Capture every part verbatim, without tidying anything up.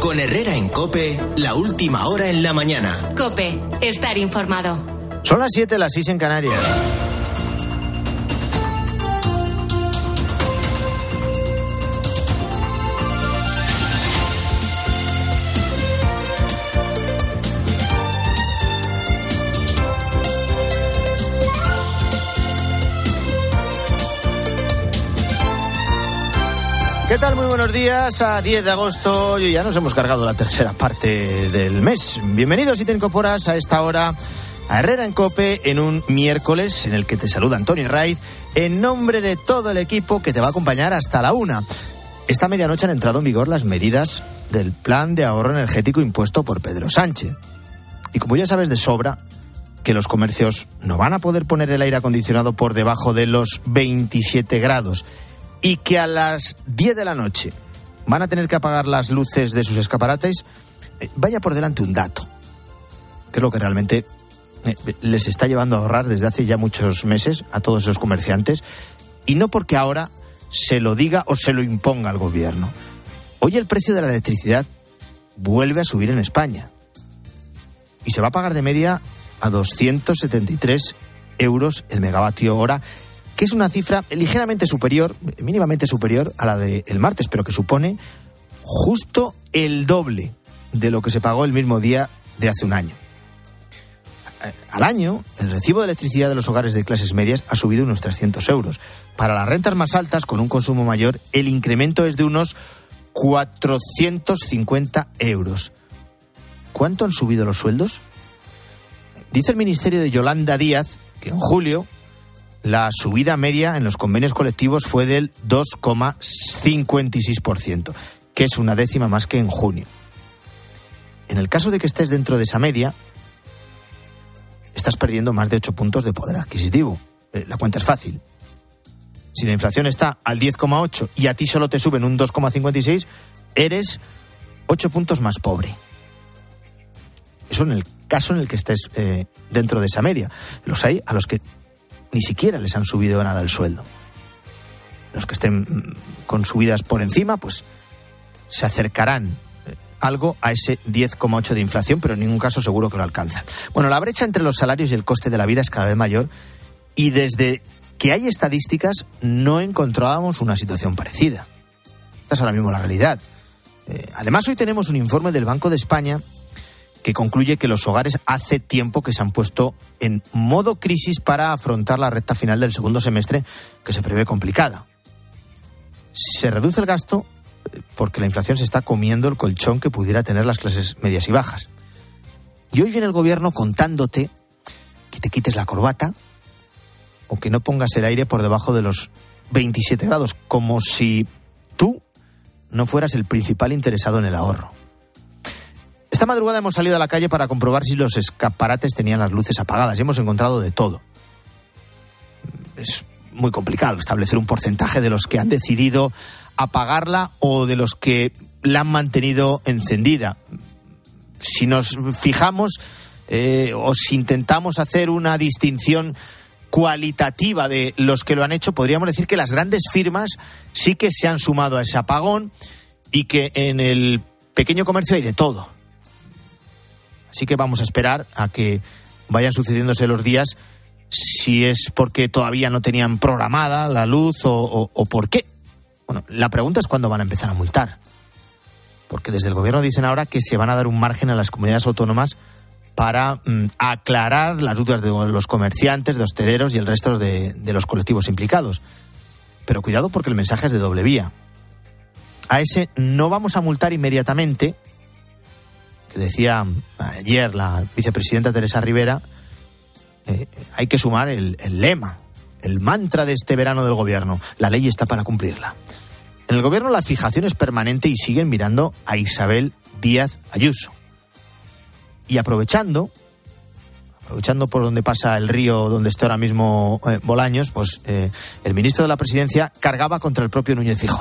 Con Herrera en COPE, la última hora en la mañana. COPE, estar informado. Son las siete, las seis en Canarias. ¿Qué tal? Muy buenos días. A diez de agosto y ya nos hemos cargado la tercera parte del mes. Bienvenidos si te incorporas a esta hora a Herrera en COPE en un miércoles en el que te saluda Antonio Raiz en nombre de todo el equipo que te va a acompañar hasta la una. Esta medianoche han entrado en vigor las medidas del plan de ahorro energético impuesto por Pedro Sánchez. Y como ya sabes de sobra que los comercios no van a poder poner el aire acondicionado por debajo de los veintisiete grados y que a las diez de la noche van a tener que apagar las luces de sus escaparates, eh, vaya por delante un dato, que es lo que realmente eh, les está llevando a ahorrar desde hace ya muchos meses a todos esos comerciantes, y no porque ahora se lo diga o se lo imponga al gobierno. Hoy el precio de la electricidad vuelve a subir en España y se va a pagar de media a doscientos setenta y tres euros el megavatio hora, que es una cifra ligeramente superior, mínimamente superior a la del martes, pero que supone justo el doble de lo que se pagó el mismo día de hace un año. Al año, el recibo de electricidad de los hogares de clases medias ha subido unos trescientos euros. Para las rentas más altas, con un consumo mayor, el incremento es de unos cuatrocientos cincuenta euros. ¿Cuánto han subido los sueldos? Dice el ministerio de Yolanda Díaz que en julio la subida media en los convenios colectivos fue del dos coma cincuenta y seis por ciento, que es una décima más que en junio. En el caso de que estés dentro de esa media, estás perdiendo más de ocho puntos de poder adquisitivo. Eh, la cuenta es fácil. Si la inflación está al diez coma ocho y a ti solo te suben un dos coma cincuenta y seis, eres ocho puntos más pobre. Eso en el caso en el que estés eh, dentro de esa media. Los hay a los que ni siquiera les han subido nada el sueldo. Los que estén con subidas por encima, pues se acercarán algo a ese diez coma ocho de inflación, pero en ningún caso seguro que lo alcanzan. Bueno, la brecha entre los salarios y el coste de la vida es cada vez mayor, y desde que hay estadísticas no encontrábamos una situación parecida. Esta es ahora mismo la realidad. Eh, además, hoy tenemos un informe del Banco de España que concluye que los hogares hace tiempo que se han puesto en modo crisis para afrontar la recta final del segundo semestre, que se prevé complicada. Se reduce el gasto porque la inflación se está comiendo el colchón que pudiera tener las clases medias y bajas. Y hoy viene el gobierno contándote que te quites la corbata o que no pongas el aire por debajo de los veintisiete grados, como si tú no fueras el principal interesado en el ahorro. Esta madrugada hemos salido a la calle para comprobar si los escaparates tenían las luces apagadas y hemos encontrado de todo. Es muy complicado establecer un porcentaje de los que han decidido apagarla o de los que la han mantenido encendida. Si nos fijamos eh, o si intentamos hacer una distinción cualitativa de los que lo han hecho, podríamos decir que las grandes firmas sí que se han sumado a ese apagón y que en el pequeño comercio hay de todo. Así que vamos a esperar a que vayan sucediéndose los días, si es porque todavía no tenían programada la luz o, o, o por qué. Bueno, la pregunta es cuándo van a empezar a multar. Porque desde el gobierno dicen ahora que se van a dar un margen a las comunidades autónomas para mm, aclarar las dudas de los comerciantes, de hosteleros y el resto de, de los colectivos implicados. Pero cuidado, porque el mensaje es de doble vía. A ese no vamos a multar inmediatamente, que decía ayer la vicepresidenta Teresa Rivera, eh, hay que sumar el, el lema, el mantra de este verano del gobierno: la ley está para cumplirla. En el gobierno la fijación es permanente y siguen mirando a Isabel Díaz Ayuso. Y aprovechando, aprovechando por donde pasa el río donde está ahora mismo eh, Bolaños, pues eh, el ministro de la Presidencia cargaba contra el propio Núñez Feijóo.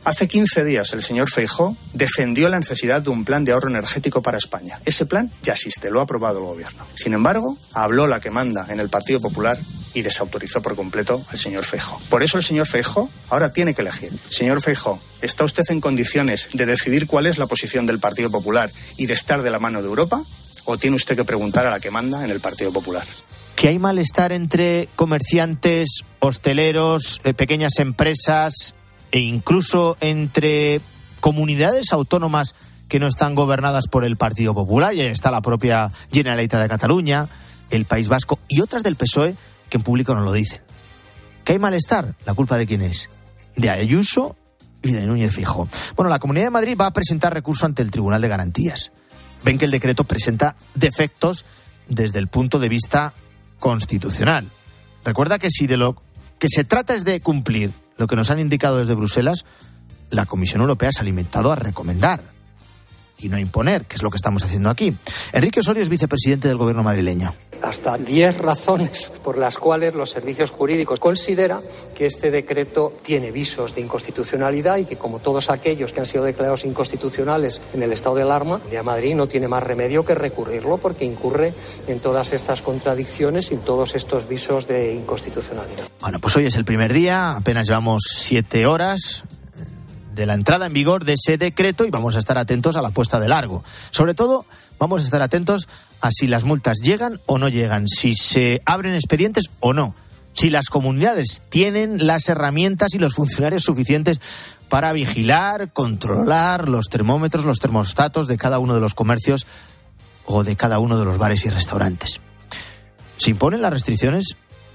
Hace quince días el señor Feijóo defendió la necesidad de un plan de ahorro energético para España. Ese plan ya existe, lo ha aprobado el gobierno. Sin embargo, habló la que manda en el Partido Popular y desautorizó por completo al señor Feijóo. Por eso el señor Feijóo ahora tiene que elegir. Señor Feijóo, ¿está usted en condiciones de decidir cuál es la posición del Partido Popular y de estar de la mano de Europa? ¿O tiene usted que preguntar a la que manda en el Partido Popular? ¿Que hay malestar entre comerciantes, hosteleros, eh, pequeñas empresas e incluso entre comunidades autónomas que no están gobernadas por el Partido Popular? Y ahí está la propia Generalitat de Cataluña, el País Vasco y otras del P S O E que en público no lo dicen. ¿Que hay malestar? ¿La culpa de quién es? De Ayuso y de Núñez Feijóo. Bueno, la Comunidad de Madrid va a presentar recurso ante el Tribunal de Garantías. Ven que el decreto presenta defectos desde el punto de vista constitucional. Recuerda que si de lo que se trata es de cumplir lo que nos han indicado desde Bruselas, la Comisión Europea se ha limitado a recomendar y no a imponer, que es lo que estamos haciendo aquí. Enrique Osorio es vicepresidente del gobierno madrileño. Hasta diez razones por las cuales los servicios jurídicos consideran que este decreto tiene visos de inconstitucionalidad y que, como todos aquellos que han sido declarados inconstitucionales en el estado de alarma, ya Madrid no tiene más remedio que recurrirlo porque incurre en todas estas contradicciones y en todos estos visos de inconstitucionalidad. Bueno, pues hoy es el primer día, apenas llevamos siete horas de la entrada en vigor de ese decreto y vamos a estar atentos a la puesta de largo. Sobre todo, vamos a estar atentos a si las multas llegan o no llegan, si se abren expedientes o no, si las comunidades tienen las herramientas y los funcionarios suficientes para vigilar, controlar los termómetros, los termostatos de cada uno de los comercios o de cada uno de los bares y restaurantes. Se imponen las restricciones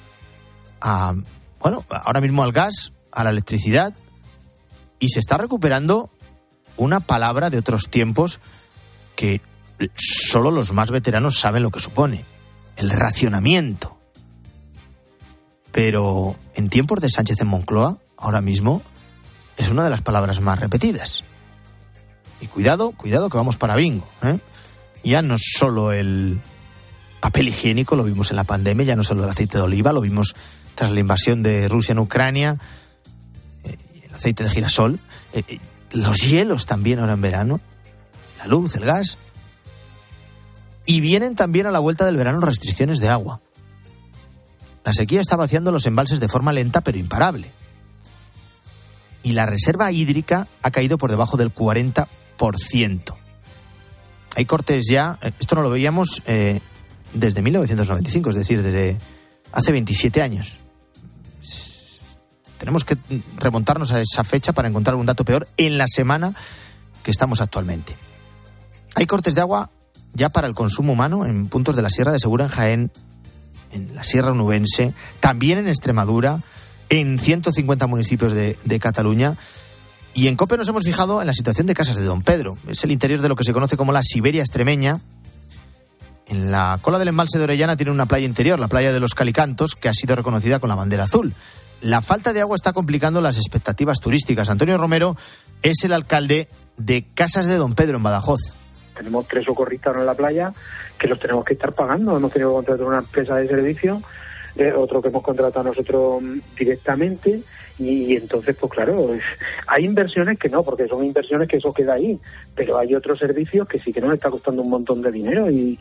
a, bueno, ahora mismo al gas, a la electricidad, y se está recuperando una palabra de otros tiempos que solo los más veteranos saben lo que supone: el racionamiento. Pero en tiempos de Sánchez en Moncloa, ahora mismo, es una de las palabras más repetidas. Y cuidado, cuidado que vamos para bingo, ¿eh? Ya no solo el papel higiénico, lo vimos en la pandemia, ya no solo el aceite de oliva, lo vimos tras la invasión de Rusia en Ucrania, el aceite de girasol, eh, los hielos también ahora en verano, la luz, el gas. Y vienen también a la vuelta del verano restricciones de agua. La sequía está vaciando los embalses de forma lenta pero imparable. Y la reserva hídrica ha caído por debajo del cuarenta por ciento. Hay cortes ya, esto no lo veíamos eh, desde mil novecientos noventa y cinco, es decir, desde hace veintisiete años. Tenemos que remontarnos a esa fecha para encontrar un dato peor en la semana que estamos actualmente. Hay cortes de agua ya para el consumo humano en puntos de la Sierra de Segura, en Jaén, en la Sierra Onubense, también en Extremadura, en ciento cincuenta municipios de, de Cataluña. Y en COPE nos hemos fijado en la situación de Casas de Don Pedro. Es el interior de lo que se conoce como la Siberia extremeña. En la cola del embalse de Orellana tiene una playa interior, la playa de los Calicantos, que ha sido reconocida con la bandera azul. La falta de agua está complicando las expectativas turísticas. Antonio Romero es el alcalde de Casas de Don Pedro, en Badajoz. Tenemos tres socorristas en la playa que los tenemos que estar pagando. Hemos tenido que contratar una empresa de servicio, eh, otro que hemos contratado nosotros directamente. Y, y entonces, pues claro, hay inversiones que no, porque son inversiones que eso queda ahí. Pero hay otros servicios que sí que nos está costando un montón de dinero. Y,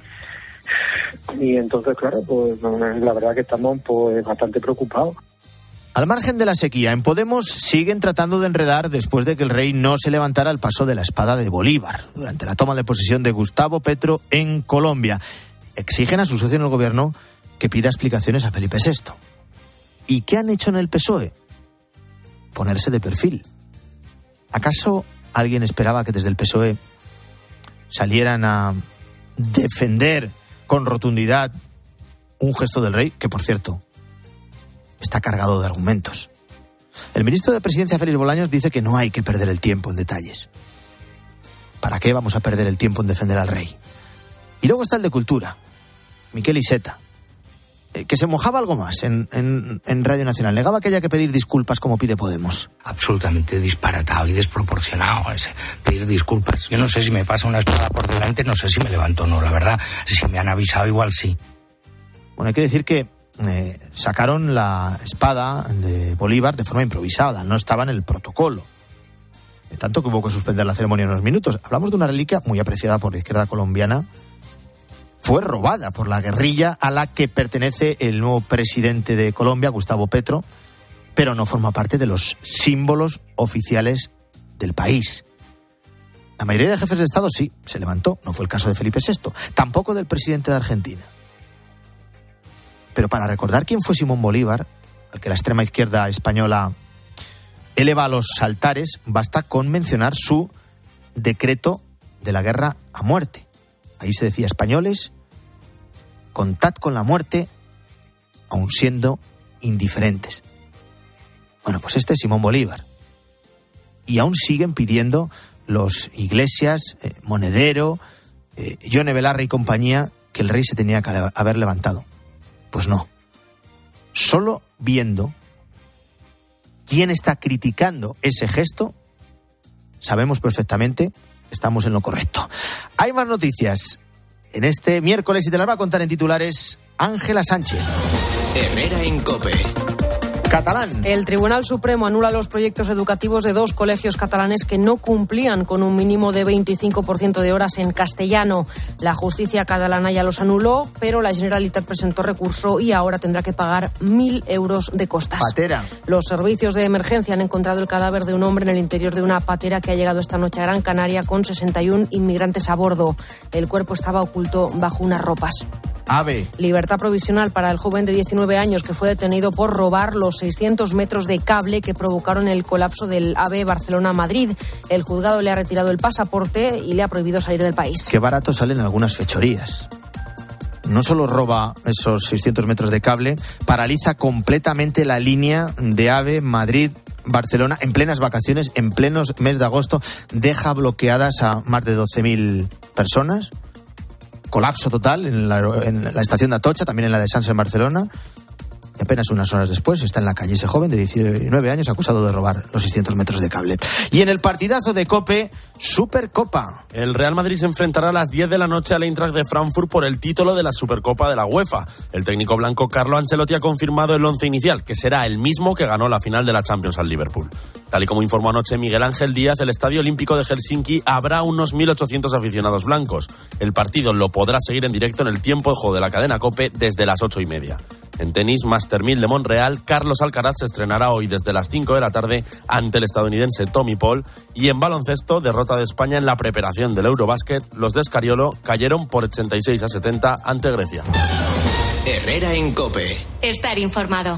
y entonces, claro, pues la verdad que estamos pues bastante preocupados. Al margen de la sequía, en Podemos siguen tratando de enredar después de que el rey no se levantara al paso de la espada de Bolívar durante la toma de posesión de Gustavo Petro en Colombia. Exigen a su socio en el gobierno que pida explicaciones a Felipe sexto. ¿Y qué han hecho en el P S O E? Ponerse de perfil. ¿Acaso alguien esperaba que desde el P S O E salieran a defender con rotundidad un gesto del rey, que por cierto está cargado de argumentos? El ministro de Presidencia, Félix Bolaños, dice que no hay que perder el tiempo en detalles. ¿Para qué vamos a perder el tiempo en defender al rey? Y luego está el de Cultura, Miquel Iceta, eh, que se mojaba algo más en, en, en Radio Nacional. Negaba que haya que pedir disculpas como pide Podemos. Absolutamente disparatado y desproporcionado ese pedir disculpas. Yo no sé si me pasa una espada por delante, no sé si me levanto o no, la verdad. Si me han avisado, igual sí. Bueno, hay que decir que Eh, sacaron la espada de Bolívar de forma improvisada, no estaba en el protocolo. tanto que hubo que suspender la ceremonia en unos minutos. Hablamos de una reliquia muy apreciada por la izquierda colombiana. Fue robada por la guerrilla a la que pertenece el nuevo presidente de Colombia, Gustavo Petro, pero no forma parte de los símbolos oficiales del país. La mayoría de jefes de Estado sí, se levantó, no fue el caso de Felipe sexto, tampoco del presidente de Argentina. Pero para recordar quién fue Simón Bolívar, al que la extrema izquierda española eleva a los altares, basta con mencionar su decreto de la guerra a muerte. Ahí se decía: españoles, contad con la muerte, aun siendo indiferentes. Bueno, pues este es Simón Bolívar. Y aún siguen pidiendo los Iglesias, eh, Monedero, eh, Yone Belarra y compañía que el rey se tenía que haber levantado. Pues no. Solo viendo quién está criticando ese gesto, sabemos perfectamente que estamos en lo correcto. Hay más noticias en este miércoles y te las va a contar en titulares Ángela Sánchez. Herrera en COPE. Catalán. El Tribunal Supremo anula los proyectos educativos de dos colegios catalanes que no cumplían con un mínimo de veinticinco por ciento de horas en castellano. La justicia catalana ya los anuló, pero la Generalitat presentó recurso y ahora tendrá que pagar mil euros de costas. Patera. Los servicios de emergencia han encontrado el cadáver de un hombre en el interior de una patera que ha llegado esta noche a Gran Canaria con sesenta y uno inmigrantes a bordo. El cuerpo estaba oculto bajo unas ropas. AVE. Libertad provisional para el joven de diecinueve años que fue detenido por robar los seiscientos metros de cable que provocaron el colapso del AVE Barcelona-Madrid. El juzgado le ha retirado el pasaporte y le ha prohibido salir del país. Qué barato salen algunas fechorías. No solo roba esos seiscientos metros de cable, paraliza completamente la línea de AVE Madrid-Barcelona en plenas vacaciones, en plenos mes de agosto. Deja bloqueadas a más de doce mil personas. Colapso total en la, en la estación de Atocha, también en la de Sanse en Barcelona. Y apenas unas horas después está en la calle ese joven de diecinueve años acusado de robar los seiscientos metros de cable. Y en el partidazo de COPE, Supercopa. El Real Madrid se enfrentará a las diez de la noche al Eintracht de Frankfurt por el título de la Supercopa de la UEFA. El técnico blanco Carlo Ancelotti ha confirmado el once inicial, que será el mismo que ganó la final de la Champions al Liverpool. Tal y como informó anoche Miguel Ángel Díaz, el Estadio Olímpico de Helsinki habrá unos mil ochocientos aficionados blancos. El partido lo podrá seguir en directo en el tiempo de juego de la cadena COPE desde las ocho y media. En tenis, Master mil de Montreal, Carlos Alcaraz se estrenará hoy desde las cinco de la tarde ante el estadounidense Tommy Paul. Y en baloncesto, derrota de España en la preparación del Eurobásquet. Los de Escariolo cayeron por ochenta y seis a setenta ante Grecia. Herrera en COPE. Estar informado.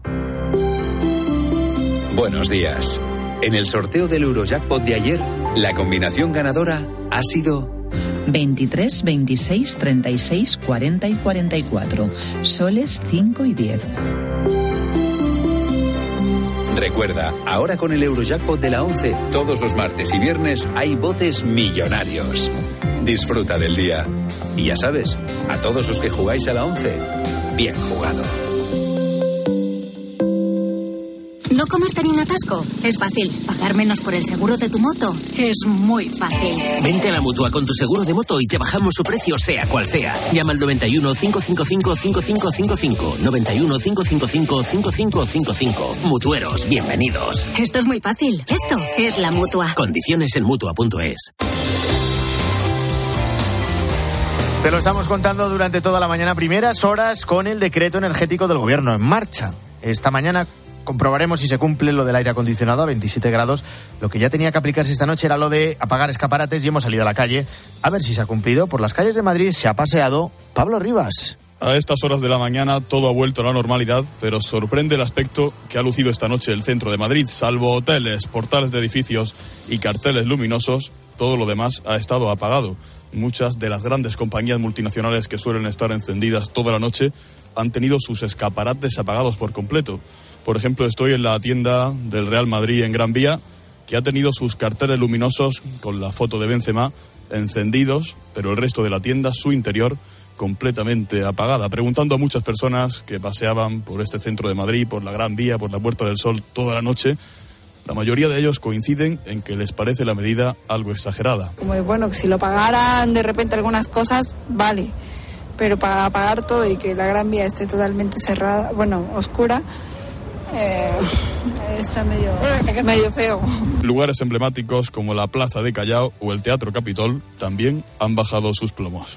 Buenos días. En el sorteo del Eurojackpot de ayer, la combinación ganadora ha sido veintitrés, veintiséis, treinta y seis, cuarenta y cuarenta y cuatro. Soles cinco y diez. Recuerda, ahora con el Eurojackpot de la once, todos los martes y viernes hay botes millonarios. Disfruta del día. Y ya sabes, a todos los que jugáis a la once, bien jugado. ¿No comerte ni un atasco? Es fácil. ¿Pagar menos por el seguro de tu moto? Es muy fácil. Vente a la Mutua con tu seguro de moto y te bajamos su precio sea cual sea. Llama al noventa y uno, cinco cinco cinco, cinco cinco cinco cinco. noventa y uno, cinco cinco cinco, cinco cinco cinco cinco. Mutueros, bienvenidos. Esto es muy fácil. Esto es la Mutua. Condiciones en Mutua punto es. Te lo estamos contando durante toda la mañana, primeras horas con el decreto energético del gobierno en marcha. Esta mañana comprobaremos si se cumple lo del aire acondicionado a veintisiete grados. Lo que ya tenía que aplicarse esta noche era lo de apagar escaparates y hemos salido a la calle a ver si se ha cumplido. Por las calles de Madrid se ha paseado Pablo Rivas. A estas horas de la mañana todo ha vuelto a la normalidad, pero sorprende el aspecto que ha lucido esta noche el centro de Madrid. Salvo hoteles, portales de edificios y carteles luminosos, todo lo demás ha estado apagado. Muchas de las grandes compañías multinacionales que suelen estar encendidas toda la noche han tenido sus escaparates apagados por completo. Por ejemplo, estoy en la tienda del Real Madrid en Gran Vía, que ha tenido sus carteles luminosos con la foto de Benzema encendidos, pero el resto de la tienda, su interior, completamente apagada. Preguntando a muchas personas que paseaban por este centro de Madrid, por la Gran Vía, por la Puerta del Sol toda la noche, la mayoría de ellos coinciden en que les parece la medida algo exagerada. Como bueno, si lo pagaran de repente algunas cosas, vale, pero para pagar todo y que la Gran Vía esté totalmente cerrada, bueno, oscura, eh, está medio, medio feo. Lugares emblemáticos como la Plaza de Callao o el Teatro Capitol también han bajado sus plomos.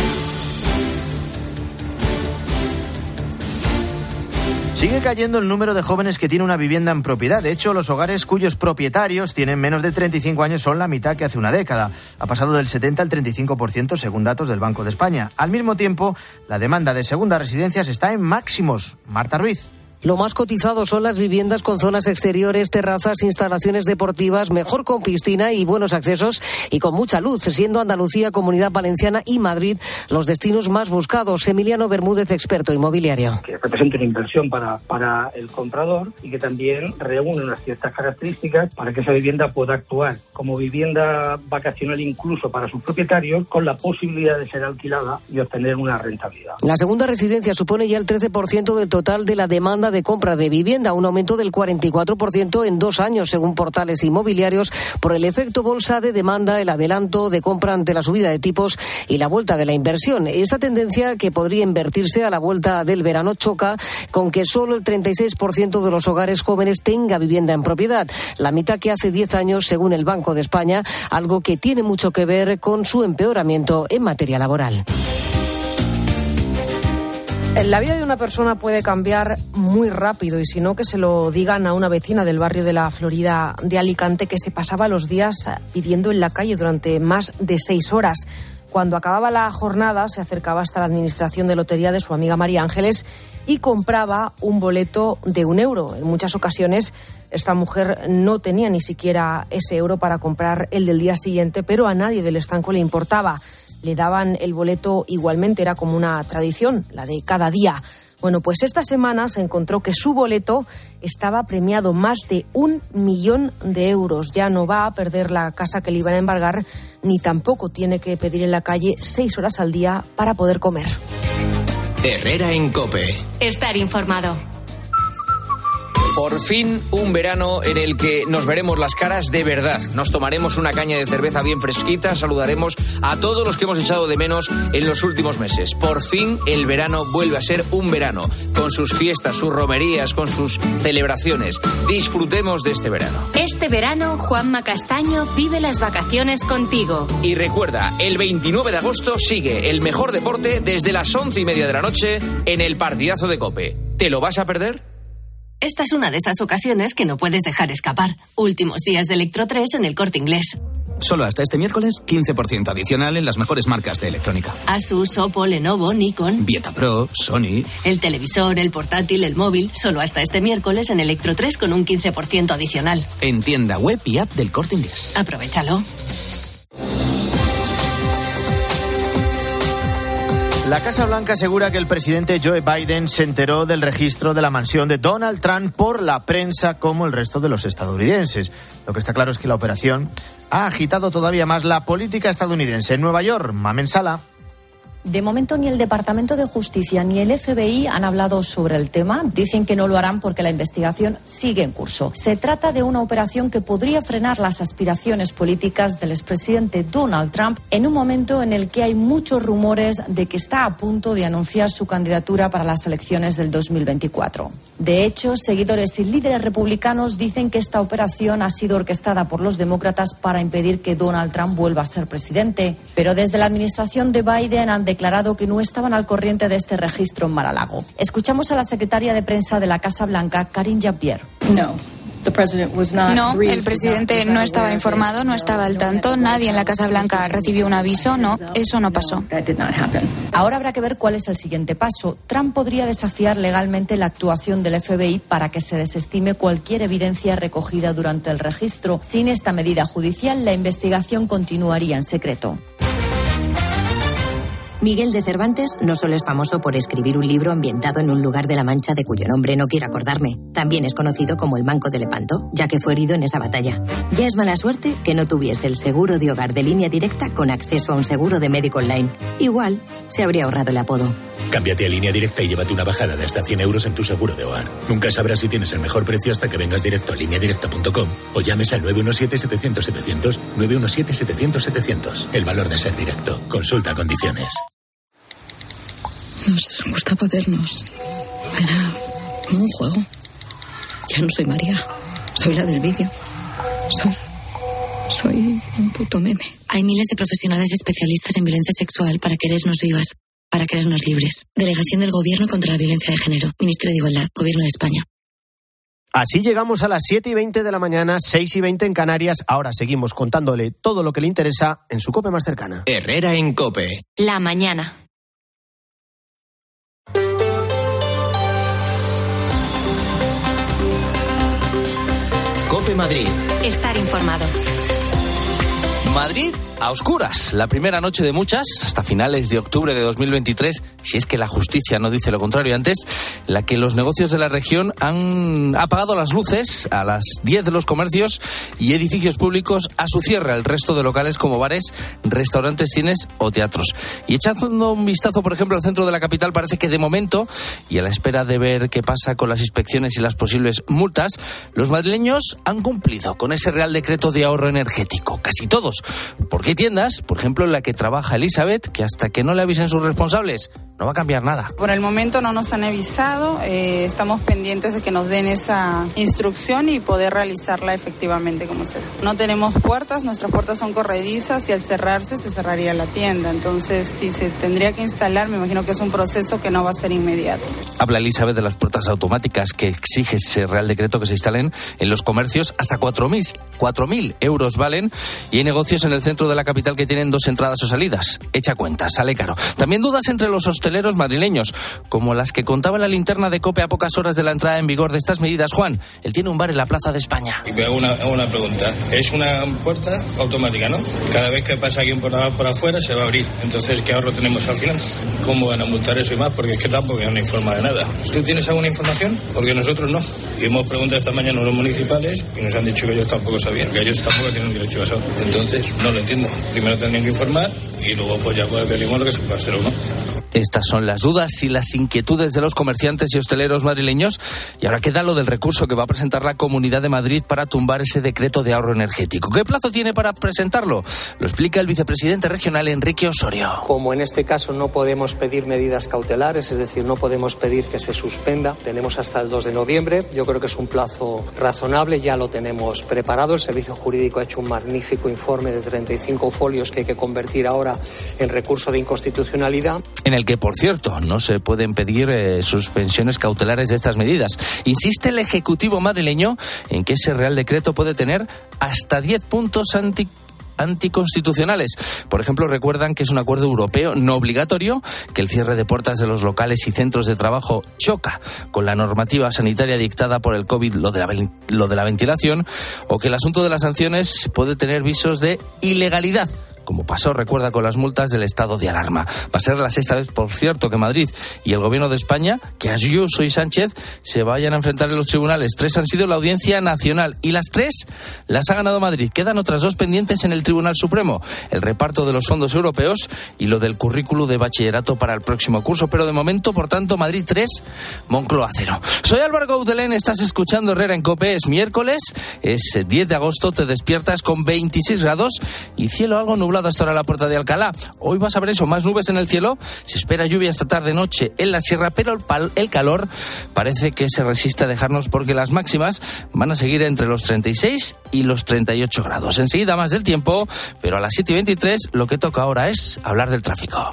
Sigue cayendo el número de jóvenes que tienen una vivienda en propiedad. De hecho, los hogares cuyos propietarios tienen menos de treinta y cinco años son la mitad que hace una década. Ha pasado del setenta al treinta y cinco por ciento según datos del Banco de España. Al mismo tiempo, la demanda de segundas residencias está en máximos. Marta Ruiz. Lo más cotizado son las viviendas con zonas exteriores, terrazas, instalaciones deportivas, mejor con piscina y buenos accesos y con mucha luz, siendo Andalucía, Comunidad Valenciana y Madrid los destinos más buscados. Emiliano Bermúdez, experto inmobiliario. Que representa una inversión para, para el comprador y que también reúne unas ciertas características para que esa vivienda pueda actuar como vivienda vacacional incluso para sus propietarios, con la posibilidad de ser alquilada y obtener una rentabilidad. La segunda residencia supone ya el trece por ciento del total de la demanda de compra de vivienda, un aumento del cuarenta y cuatro por ciento en dos años, según portales inmobiliarios, por el efecto bolsa de demanda, el adelanto de compra ante la subida de tipos y la vuelta de la inversión. Esta tendencia, que podría invertirse a la vuelta del verano, choca con que solo el treinta y seis por ciento de los hogares jóvenes tenga vivienda en propiedad, la mitad que hace diez años, según el Banco de España, algo que tiene mucho que ver con su empeoramiento en materia laboral. La vida de una persona puede cambiar muy rápido, y si no, que se lo digan a una vecina del barrio de la Florida de Alicante que se pasaba los días pidiendo en la calle durante más de seis horas. Cuando acababa la jornada se acercaba hasta la administración de lotería de su amiga María Ángeles y compraba un boleto de un euro. En muchas ocasiones esta mujer no tenía ni siquiera ese euro para comprar el del día siguiente, pero a nadie del estanco le importaba. Le daban el boleto igualmente, era como una tradición, la de cada día. Bueno, pues esta semana se encontró que su boleto estaba premiado más de un millón de euros. Ya no va a perder la casa que le iban a embargar, ni tampoco tiene que pedir en la calle seis horas al día para poder comer. Herrera en COPE. Estar informado. Por fin, un verano en el que nos veremos las caras de verdad. Nos tomaremos una caña de cerveza bien fresquita, saludaremos a todos los que hemos echado de menos en los últimos meses. Por fin, el verano vuelve a ser un verano, con sus fiestas, sus romerías, con sus celebraciones. Disfrutemos de este verano. Este verano, Juanma Castaño vive las vacaciones contigo. Y recuerda, el veintinueve de agosto sigue el mejor deporte desde las once y media de la noche en el partidazo de COPE. ¿Te lo vas a perder? Esta es una de esas ocasiones que no puedes dejar escapar. Últimos días de Electro tres en El Corte Inglés. Solo hasta este miércoles, quince por ciento adicional en las mejores marcas de electrónica. Asus, Oppo, Lenovo, Nikon. Vietapro, Sony. El televisor, el portátil, el móvil. Solo hasta este miércoles en Electro tres con un quince por ciento adicional. En tienda web y app del Corte Inglés. Aprovechalo. La Casa Blanca asegura que el presidente Joe Biden se enteró del registro de la mansión de Donald Trump por la prensa, como el resto de los estadounidenses. Lo que está claro es que la operación ha agitado todavía más la política estadounidense. En Nueva York, Mamen Sala. De momento ni el Departamento de Justicia ni el F B I han hablado sobre el tema. Dicen que no lo harán porque la investigación sigue en curso. Se trata de una operación que podría frenar las aspiraciones políticas del expresidente Donald Trump en un momento en el que hay muchos rumores de que está a punto de anunciar su candidatura para las elecciones del dos mil veinticuatro. De hecho, seguidores y líderes republicanos dicen que esta operación ha sido orquestada por los demócratas para impedir que Donald Trump vuelva a ser presidente. Pero desde la administración de Biden han declarado que no estaban al corriente de este registro en Mar-a-Lago. Escuchamos a la secretaria de prensa de la Casa Blanca, Karine Jean-Pierre. No. No, el presidente no estaba informado, no estaba al tanto, nadie en la Casa Blanca recibió un aviso, no, eso no pasó. Ahora habrá que ver cuál es el siguiente paso. Trump podría desafiar legalmente la actuación del F B I para que se desestime cualquier evidencia recogida durante el registro. Sin esta medida judicial, la investigación continuaría en secreto. Miguel de Cervantes no solo es famoso por escribir un libro ambientado en un lugar de la Mancha de cuyo nombre no quiero acordarme. También es conocido como el Manco de Lepanto, ya que fue herido en esa batalla. Ya es mala suerte que no tuviese el seguro de hogar de Línea Directa con acceso a un seguro de médico online. Igual se habría ahorrado el apodo. Cámbiate a Línea Directa y llévate una bajada de hasta cien euros en tu seguro de hogar. Nunca sabrás si tienes el mejor precio hasta que vengas directo a línea directa punto com o llames al nueve uno siete, setecientos, setecientos, nueve uno siete, setecientos, setecientos. El valor de ser directo. Consulta condiciones. Nos gustaba vernos. Era como un juego. Ya no soy María, soy la del vídeo. Soy... Soy un puto meme. Hay miles de profesionales especialistas en violencia sexual para querernos vivas, para querernos libres. Delegación del Gobierno contra la Violencia de Género. Ministerio de Igualdad. Gobierno de España. Así llegamos a las siete y veinte de la mañana, seis y veinte en Canarias. Ahora seguimos contándole todo lo que le interesa en su COPE más cercana. Herrera en COPE. La mañana. COPE Madrid. Estar informado. Madrid a oscuras, la primera noche de muchas, hasta finales de octubre de dos mil veintitrés, si es que la justicia no dice lo contrario antes, la que los negocios de la región han apagado las luces a las diez de los comercios y edificios públicos a su cierre, el resto de locales como bares, restaurantes, cines o teatros. Y echando un vistazo, por ejemplo, al centro de la capital, parece que de momento, y a la espera de ver qué pasa con las inspecciones y las posibles multas, los madrileños han cumplido con ese Real Decreto de ahorro energético, casi todos. Porque hay tiendas, por ejemplo en la que trabaja Elizabeth, que hasta que no le avisen sus responsables no va a cambiar nada. Por el momento no nos han avisado, eh, estamos pendientes de que nos den esa instrucción y poder realizarla efectivamente como sea. No tenemos puertas, nuestras puertas son corredizas y al cerrarse se cerraría la tienda, entonces si se tendría que instalar, me imagino que es un proceso que no va a ser inmediato. Habla Elizabeth de las puertas automáticas que exige ese Real Decreto que se instalen en los comercios, hasta cuatro mil euros valen, y hay negocios en el centro de la capital que tienen dos entradas o salidas. Echa cuenta, sale caro. También dudas entre los hosteleros madrileños, como las que contaba la linterna de COPE a pocas horas de la entrada en vigor de estas medidas. Juan, él tiene un bar en la Plaza de España. Y me hago una, hago una pregunta. Es una puerta automática, ¿no? Cada vez que pasa alguien por, por afuera se va a abrir. Entonces, ¿qué ahorro tenemos al final? ¿Cómo van a multar eso y más? Porque es que tampoco no informa de nada. ¿Tú tienes alguna información? Porque nosotros no. Y hemos preguntado esta mañana a los municipales y nos han dicho que ellos tampoco sabían, que ellos tampoco tienen un derecho basado. Entonces, no lo entiendo. Primero tendrían que informar y luego pues ya pues veremos lo que se puede hacer o no. Estas son las dudas y las inquietudes de los comerciantes y hosteleros madrileños. Y ahora queda lo del recurso que va a presentar la Comunidad de Madrid para tumbar ese decreto de ahorro energético. ¿Qué plazo tiene para presentarlo? Lo explica el vicepresidente regional Enrique Osorio. Como en este caso no podemos pedir medidas cautelares, es decir, no podemos pedir que se suspenda, tenemos hasta el dos de noviembre. Yo creo que es un plazo razonable, ya lo tenemos preparado. El Servicio Jurídico ha hecho un magnífico informe de treinta y cinco folios que hay que convertir ahora en recurso de inconstitucionalidad. En el que, por cierto, no se pueden pedir eh, suspensiones cautelares de estas medidas. Insiste el Ejecutivo madrileño en que ese Real Decreto puede tener hasta diez puntos anti anticonstitucionales. Por ejemplo, recuerdan que es un acuerdo europeo no obligatorio, que el cierre de puertas de los locales y centros de trabajo choca con la normativa sanitaria dictada por el COVID, lo de la, lo de la ventilación, o que el asunto de las sanciones puede tener visos de ilegalidad, como pasó, recuerda, con las multas del estado de alarma. Va a ser la sexta vez, por cierto, que Madrid y el Gobierno de España, que Ayuso y Sánchez se vayan a enfrentar en los tribunales. Tres han sido la Audiencia Nacional y las tres las ha ganado Madrid. Quedan otras dos pendientes en el Tribunal Supremo: el reparto de los fondos europeos y lo del currículo de bachillerato para el próximo curso. Pero de momento, por tanto, Madrid tres, Moncloa cero. Soy Álvaro Gaudelén, estás escuchando Herrera en COPE. Es miércoles, es diez de agosto, te despiertas con veintiséis grados y cielo algo nublado hasta ahora la Puerta de Alcalá. Hoy vas a ver eso, más nubes en el cielo, se espera lluvia esta tarde-noche en la sierra, pero el, pal, el calor parece que se resiste a dejarnos, porque las máximas van a seguir entre los treinta y seis y los treinta y ocho grados. Enseguida más del tiempo, pero a las siete y veintitrés lo que toca ahora es hablar del tráfico.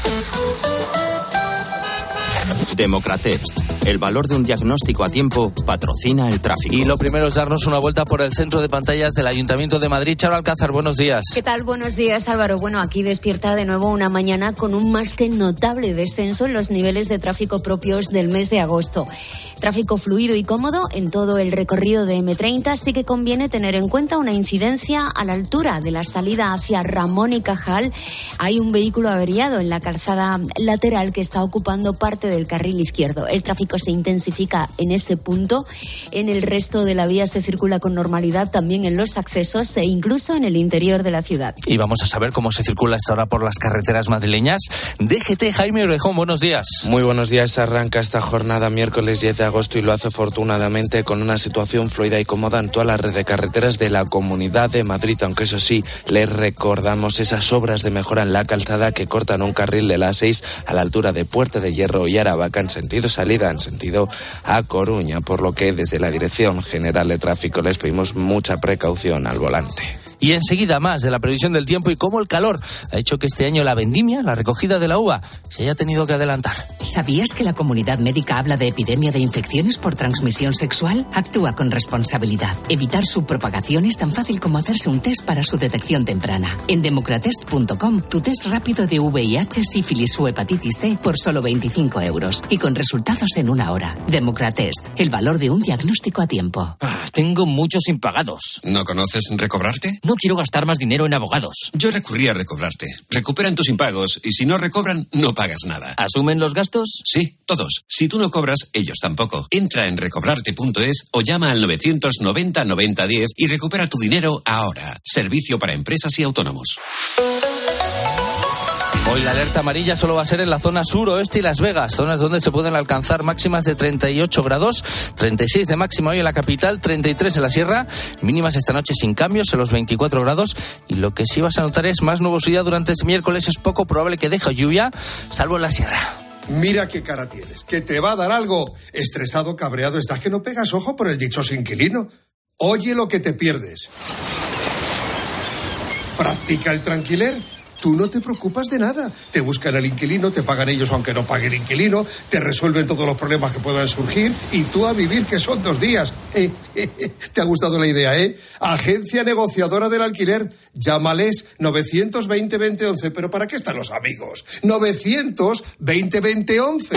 Democratest, el valor de un diagnóstico a tiempo, patrocina el tráfico. Y lo primero es darnos una vuelta por el centro de pantallas del Ayuntamiento de Madrid. Charo Alcázar, buenos días. ¿Qué tal? Buenos días, Álvaro. Bueno, aquí despierta de nuevo una mañana con un más que notable descenso en los niveles de tráfico propios del mes de agosto. Tráfico fluido y cómodo en todo el recorrido de eme treinta. Sí que conviene tener en cuenta una incidencia a la altura de la salida hacia Ramón y Cajal. Hay un vehículo averiado en la calzada lateral que está ocupando parte del carril izquierdo. El tráfico se intensifica en ese punto. En el resto de la vía se circula con normalidad, también en los accesos e incluso en el interior de la ciudad. Y vamos a saber cómo se circula esta hora por las carreteras madrileñas. D G T, Jaime Orejón, buenos días. Muy buenos días. Arranca esta jornada miércoles diez de agosto y lo hace afortunadamente con una situación fluida y cómoda en toda la red de carreteras de la Comunidad de Madrid, aunque eso sí, les recordamos esas obras de mejora en la calzada que cortan un carril de la A seis a la altura de Puerta de Hierro y Aravaca en sentido salida en sentido a Coruña, por lo que desde la Dirección General de Tráfico les pedimos mucha precaución al volante. Y enseguida más de la previsión del tiempo y cómo el calor ha hecho que este año la vendimia, la recogida de la uva, se haya tenido que adelantar. ¿Sabías que la comunidad médica habla de epidemia de infecciones por transmisión sexual? Actúa con responsabilidad. Evitar su propagación es tan fácil como hacerse un test para su detección temprana. En democratest punto com, tu test rápido de V I H, sífilis o hepatitis C por solo veinticinco euros y con resultados en una hora. Democratest, el valor de un diagnóstico a tiempo. Ah, tengo muchos impagados. ¿No conoces Recobrarte? No quiero gastar más dinero en abogados. Yo recurrí a Recobrarte. Recuperan tus impagos y si no recobran, no pagas nada. ¿Asumen los gastos? Sí, todos. Si tú no cobras, ellos tampoco. Entra en recobrarte punto es o llama al novecientos noventa noventa diez y recupera tu dinero ahora. Servicio para empresas y autónomos. Hoy la alerta amarilla solo va a ser en la zona suroeste y Las Vegas, zonas donde se pueden alcanzar máximas de treinta y ocho grados, treinta y seis de máxima hoy en la capital, treinta y tres en la sierra, mínimas esta noche sin cambios en los veinticuatro grados, y lo que sí vas a notar es más nubosidad durante este miércoles. Es poco probable que deje lluvia, salvo en la sierra. Mira qué cara tienes, que te va a dar algo. Estresado, cabreado estás, que no pegas ojo por el dichoso inquilino. Oye lo que te pierdes. Practica el tranquiler. Tú no te preocupas de nada. Te buscan el inquilino, te pagan ellos aunque no pague el inquilino, te resuelven todos los problemas que puedan surgir y tú a vivir, que son dos días. Eh, eh, eh, ¿Te ha gustado la idea, eh? Agencia negociadora del alquiler. Llámales novecientos veinte veinte once. ¿Pero para qué están los amigos? novecientos veinte veinte once.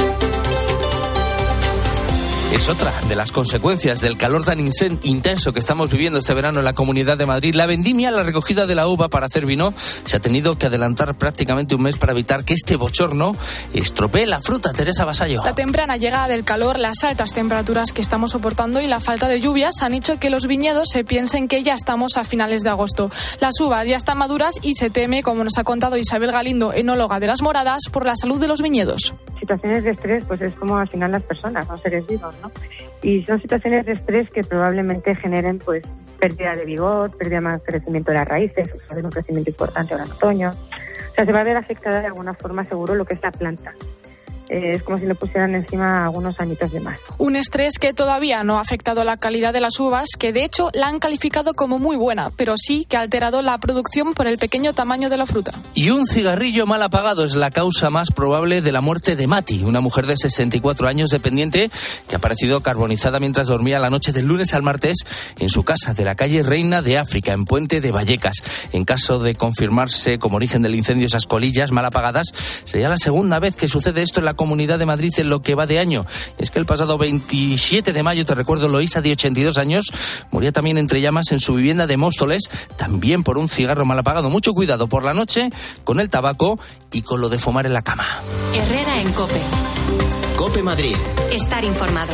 Es otra de las consecuencias del calor tan intenso que estamos viviendo este verano en la Comunidad de Madrid. La vendimia, la recogida de la uva para hacer vino, se ha tenido que adelantar prácticamente un mes para evitar que este bochorno estropee la fruta. Teresa Vasallo. La temprana llegada del calor, las altas temperaturas que estamos soportando y la falta de lluvias han hecho que los viñedos se piensen que ya estamos a finales de agosto. Las uvas ya están maduras y se teme, como nos ha contado Isabel Galindo, enóloga de Las Moradas, por la salud de los viñedos. Situaciones de estrés, pues es como al final las personas, son seres vivos, ¿no? Y son situaciones de estrés que probablemente generen pues pérdida de vigor, pérdida de más crecimiento de las raíces, o sea, de un crecimiento importante ahora en otoño. O sea, se va a ver afectada de alguna forma seguro lo que es la planta. Eh, es como si le pusieran encima algunos añitos de más. Un estrés que todavía no ha afectado la calidad de las uvas, que de hecho la han calificado como muy buena, pero sí que ha alterado la producción por el pequeño tamaño de la fruta. Y un cigarrillo mal apagado es la causa más probable de la muerte de Mati, una mujer de sesenta y cuatro años dependiente que ha aparecido carbonizada mientras dormía la noche del lunes al martes en su casa de la calle Reina de África, en Puente de Vallecas. En caso de confirmarse como origen del incendio esas colillas mal apagadas, sería la segunda vez que sucede esto en la Comunidad de Madrid en lo que va de año. Es que el pasado veintisiete de mayo, te recuerdo, Loisa, de ochenta y dos años, moría también entre llamas en su vivienda de Móstoles, también por un cigarro mal apagado. Mucho cuidado por la noche con el tabaco y con lo de fumar en la cama. Herrera en COPE. COPE Madrid. Estar informado.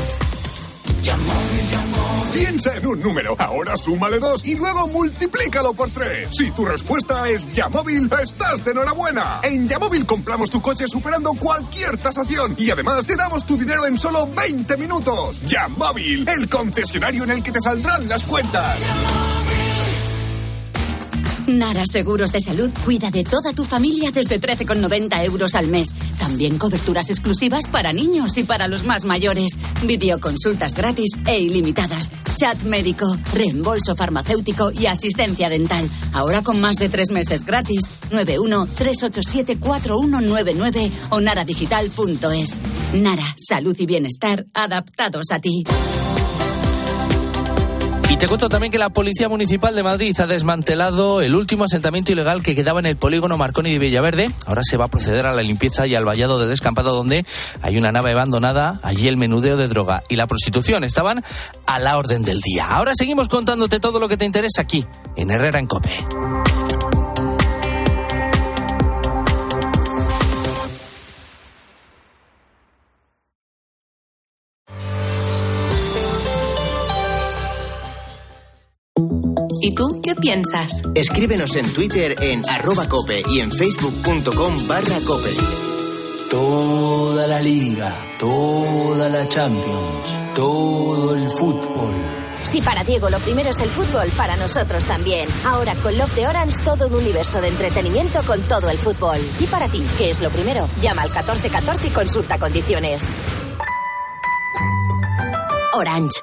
Piensa en un número, ahora súmale dos y luego multiplícalo por tres. Si tu respuesta es Yamóvil, estás de enhorabuena. En Yamóvil compramos tu coche superando cualquier tasación y además te damos tu dinero en solo veinte minutos. Yamóvil, el concesionario en el que te saldrán las cuentas. Nara Seguros de Salud cuida de toda tu familia desde trece con noventa euros al mes. También coberturas exclusivas para niños y para los más mayores. Videoconsultas gratis e ilimitadas. Chat médico, reembolso farmacéutico y asistencia dental. Ahora con más de tres meses gratis. nueve uno tres ocho siete cuatro uno nueve nueve o naradigital punto es. Nara, salud y bienestar adaptados a ti. Y te cuento también que la Policía Municipal de Madrid ha desmantelado el último asentamiento ilegal que quedaba en el polígono Marconi de Villaverde. Ahora se va a proceder a la limpieza y al vallado del descampado, donde hay una nave abandonada. Allí el menudeo de droga y la prostitución estaban a la orden del día. Ahora seguimos contándote todo lo que te interesa aquí, en Herrera en COPE. ¿Y tú qué piensas? Escríbenos en Twitter en arroba cope y en facebook.com barra cope. Toda la liga, toda la Champions, todo el fútbol. Si para Diego lo primero es el fútbol, para nosotros también. Ahora con Love de Orange, todo un universo de entretenimiento con todo el fútbol. Y para ti, ¿qué es lo primero? Llama al catorce catorce y consulta condiciones. Orange.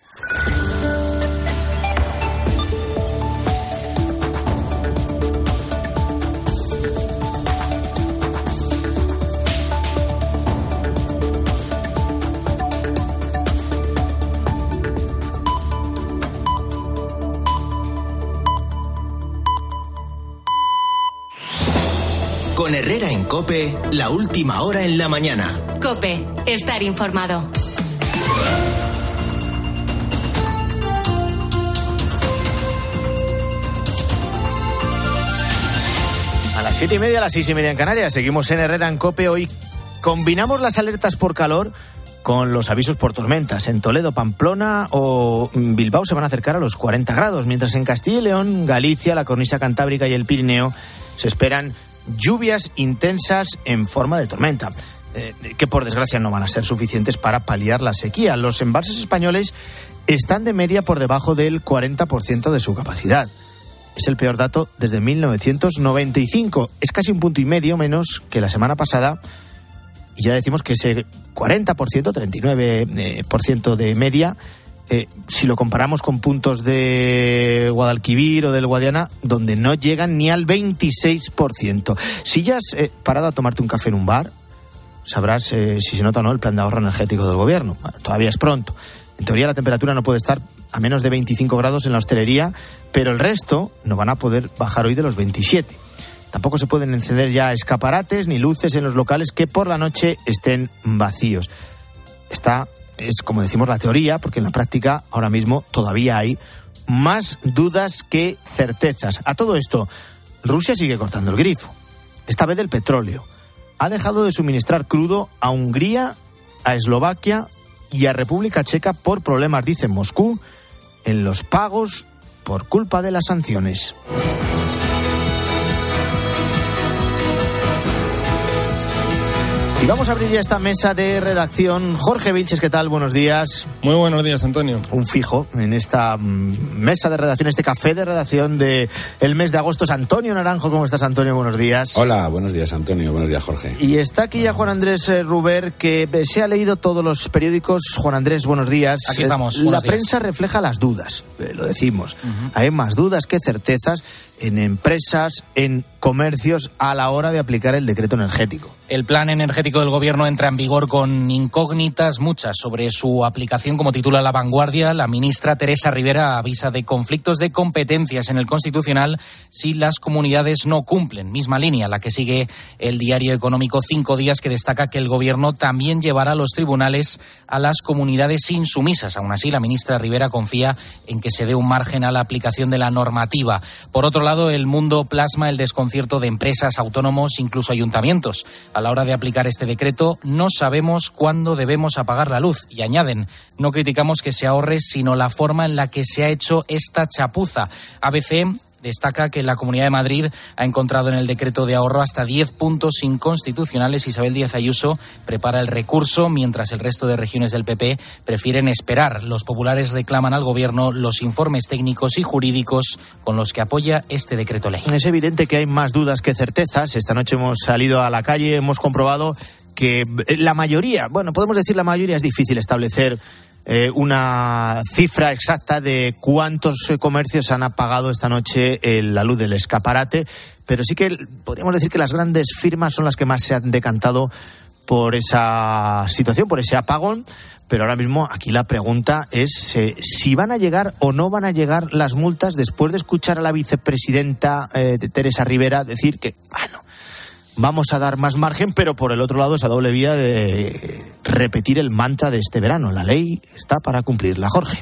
Con Herrera en COPE, la última hora en la mañana. COPE, estar informado. A las siete y media, a las seis y media en Canarias, seguimos en Herrera en COPE. Hoy combinamos las alertas por calor con los avisos por tormentas. En Toledo, Pamplona o Bilbao se van a acercar a los cuarenta grados, mientras en Castilla y León, Galicia, la cornisa cantábrica y el Pirineo se esperan lluvias intensas en forma de tormenta, eh, que por desgracia no van a ser suficientes para paliar la sequía. Los embalses españoles están de media por debajo del cuarenta por ciento de su capacidad. Es el peor dato desde mil novecientos noventa y cinco. Es casi un punto y medio menos que la semana pasada. Y ya decimos que ese cuarenta por ciento, treinta y nueve por ciento de media, Eh, si lo comparamos con puntos de Guadalquivir o del Guadiana, donde no llegan ni al veintiséis por ciento. Si ya has eh, parado a tomarte un café en un bar, sabrás eh, si se nota o no el plan de ahorro energético del gobierno. Bueno, todavía es pronto. En teoría la temperatura no puede estar a menos de veinticinco grados en la hostelería, pero el resto no van a poder bajar hoy de los veintisiete. Tampoco se pueden encender ya escaparates ni luces en los locales que por la noche estén vacíos. Está... Es como decimos la teoría, porque en la práctica ahora mismo todavía hay más dudas que certezas. A todo esto, Rusia sigue cortando el grifo, esta vez del petróleo. Ha dejado de suministrar crudo a Hungría, a Eslovaquia y a República Checa por problemas, dice Moscú, en los pagos por culpa de las sanciones. Y vamos a abrir ya esta mesa de redacción. Jorge Vilches, ¿qué tal? Buenos días. Muy buenos días, Antonio. Un fijo en esta mesa de redacción, este café de redacción de el mes de agosto es Antonio Naranjo. ¿Cómo estás, Antonio? Buenos días. Hola, buenos días, Antonio. Buenos días, Jorge. Y está aquí ya Juan Andrés Ruber, que se ha leído todos los periódicos. Juan Andrés, buenos días. Aquí estamos. La prensa refleja las dudas, eh, lo decimos. Uh-huh. Hay más dudas que certezas en empresas, en comercios, a la hora de aplicar el decreto energético. El plan energético del gobierno entra en vigor con incógnitas muchas sobre su aplicación. Como titula La Vanguardia, la ministra Teresa Rivera avisa de conflictos de competencias en el Constitucional si las comunidades no cumplen. Misma línea la que sigue el diario económico Cinco Días, que destaca que el gobierno también llevará a los tribunales a las comunidades insumisas. Aún así, la ministra Rivera confía en que se dé un margen a la aplicación de la normativa. Por otro lado, El Mundo plasma el desconcierto de empresas, autónomos, incluso ayuntamientos. A la hora de aplicar este decreto, no sabemos cuándo debemos apagar la luz. Y añaden, no criticamos que se ahorre, sino la forma en la que se ha hecho esta chapuza. A B C destaca que la Comunidad de Madrid ha encontrado en el decreto de ahorro hasta diez puntos inconstitucionales. Isabel Díaz Ayuso prepara el recurso, mientras el resto de regiones del P P prefieren esperar. Los populares reclaman al gobierno los informes técnicos y jurídicos con los que apoya este decreto ley. Es evidente que hay más dudas que certezas. Esta noche hemos salido a la calle, hemos comprobado que la mayoría, bueno, podemos decir la mayoría, es difícil establecer Eh, una cifra exacta de cuántos comercios han apagado esta noche eh, la luz del escaparate, pero sí que podríamos decir que las grandes firmas son las que más se han decantado por esa situación, por ese apagón. Pero ahora mismo aquí la pregunta es eh, si van a llegar o no van a llegar las multas, después de escuchar a la vicepresidenta eh, de Teresa Rivera decir que, bueno, vamos a dar más margen, pero por el otro lado esa doble vía de repetir el mantra de este verano. La ley está para cumplirla. Jorge.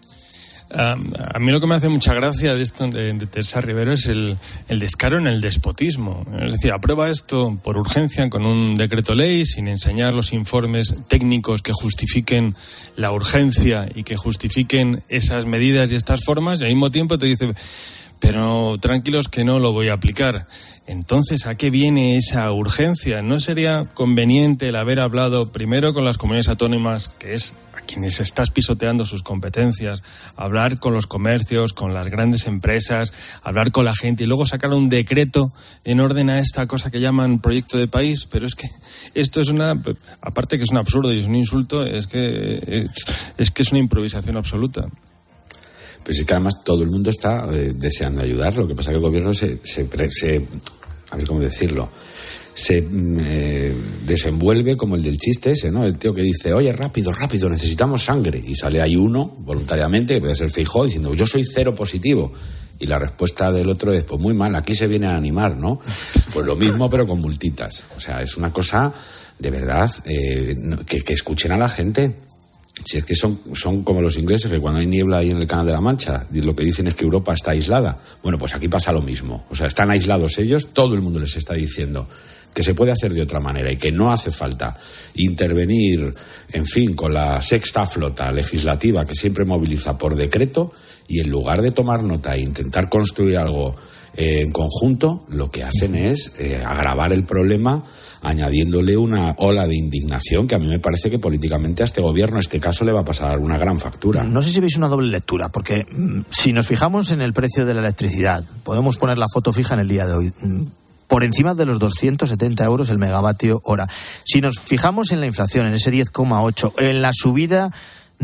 A, a mí lo que me hace mucha gracia de esto de, de Teresa Rivera es el, el descaro en el despotismo. Es decir, aprueba esto por urgencia con un decreto ley sin enseñar los informes técnicos que justifiquen la urgencia y que justifiquen esas medidas y estas formas, y al mismo tiempo te dice, pero tranquilos que no lo voy a aplicar. Entonces, ¿a qué viene esa urgencia? ¿No sería conveniente el haber hablado primero con las comunidades autónomas, que es a quienes estás pisoteando sus competencias, hablar con los comercios, con las grandes empresas, hablar con la gente y luego sacar un decreto en orden a esta cosa que llaman proyecto de país. Pero es que esto es una, aparte que es un absurdo y es un insulto, es que es, es que es una improvisación absoluta. Pues es que además todo el mundo está eh, deseando ayudar. Lo que pasa es que el gobierno se, se, se a ver cómo decirlo, se eh, desenvuelve como el del chiste ese, ¿no? El tío que dice, oye, rápido, rápido, necesitamos sangre. Y sale ahí uno, voluntariamente, que puede ser Feijóo, diciendo, yo soy cero positivo. Y la respuesta del otro es, pues muy mal, aquí se viene a animar, ¿no? Pues lo mismo, pero con multitas. O sea, es una cosa, de verdad, eh, que, que escuchen a la gente. Si es que son, son como los ingleses, que cuando hay niebla ahí en el Canal de la Mancha, lo que dicen es que Europa está aislada. Bueno, pues aquí pasa lo mismo. O sea, están aislados ellos, todo el mundo les está diciendo que se puede hacer de otra manera y que no hace falta intervenir, en fin, con la sexta flota legislativa que siempre moviliza por decreto, y en lugar de tomar nota e intentar construir algo eh, en conjunto, lo que hacen es eh, agravar el problema, añadiéndole una ola de indignación que a mí me parece que políticamente a este gobierno, en este caso, le va a pasar una gran factura. No sé si veis una doble lectura, porque mmm, si nos fijamos en el precio de la electricidad, podemos poner la foto fija en el día de hoy, mmm, por encima de los doscientos setenta euros el megavatio hora. Si nos fijamos en la inflación, en ese diez coma ocho, en la subida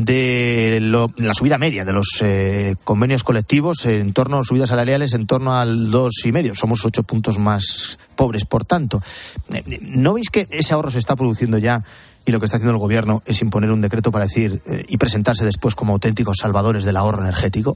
de lo, la subida media de los eh, convenios colectivos, en torno a subidas salariales en torno al dos y medio, somos ocho puntos más pobres. Por tanto, ¿no veis que ese ahorro se está produciendo ya y lo que está haciendo el gobierno es imponer un decreto para decir eh, y presentarse después como auténticos salvadores del ahorro energético?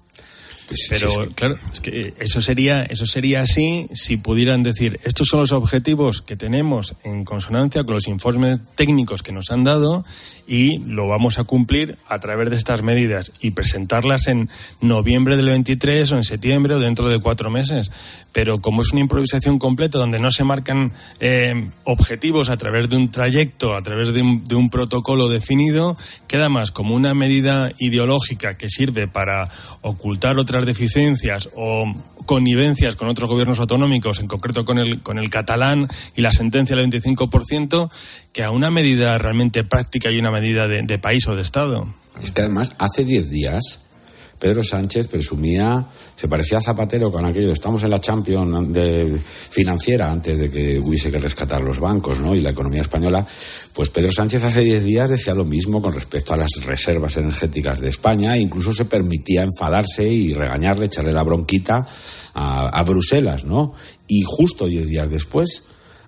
Pues pero sí, es que... claro, es que eso sería eso sería así si pudieran decir, estos son los objetivos que tenemos en consonancia con los informes técnicos que nos han dado y lo vamos a cumplir a través de estas medidas y presentarlas en noviembre del veintitrés o en septiembre o dentro de cuatro meses. Pero como es una improvisación completa donde no se marcan eh, objetivos a través de un trayecto, a través de un, de un protocolo definido, queda más como una medida ideológica que sirve para ocultar otras deficiencias o connivencias con otros gobiernos autonómicos, en concreto con el, con el catalán y la sentencia del veinticinco por ciento, que a una medida realmente práctica y una medida de, de país o de Estado. Es que además hace diez días Pedro Sánchez presumía, se parecía a Zapatero con aquello de estamos en la Champions de financiera antes de que hubiese que rescatar los bancos, ¿no? Y la economía española. Pues Pedro Sánchez hace diez días decía lo mismo con respecto a las reservas energéticas de España, e incluso se permitía enfadarse y regañarle, echarle la bronquita a, a Bruselas, ¿no? Y justo diez días después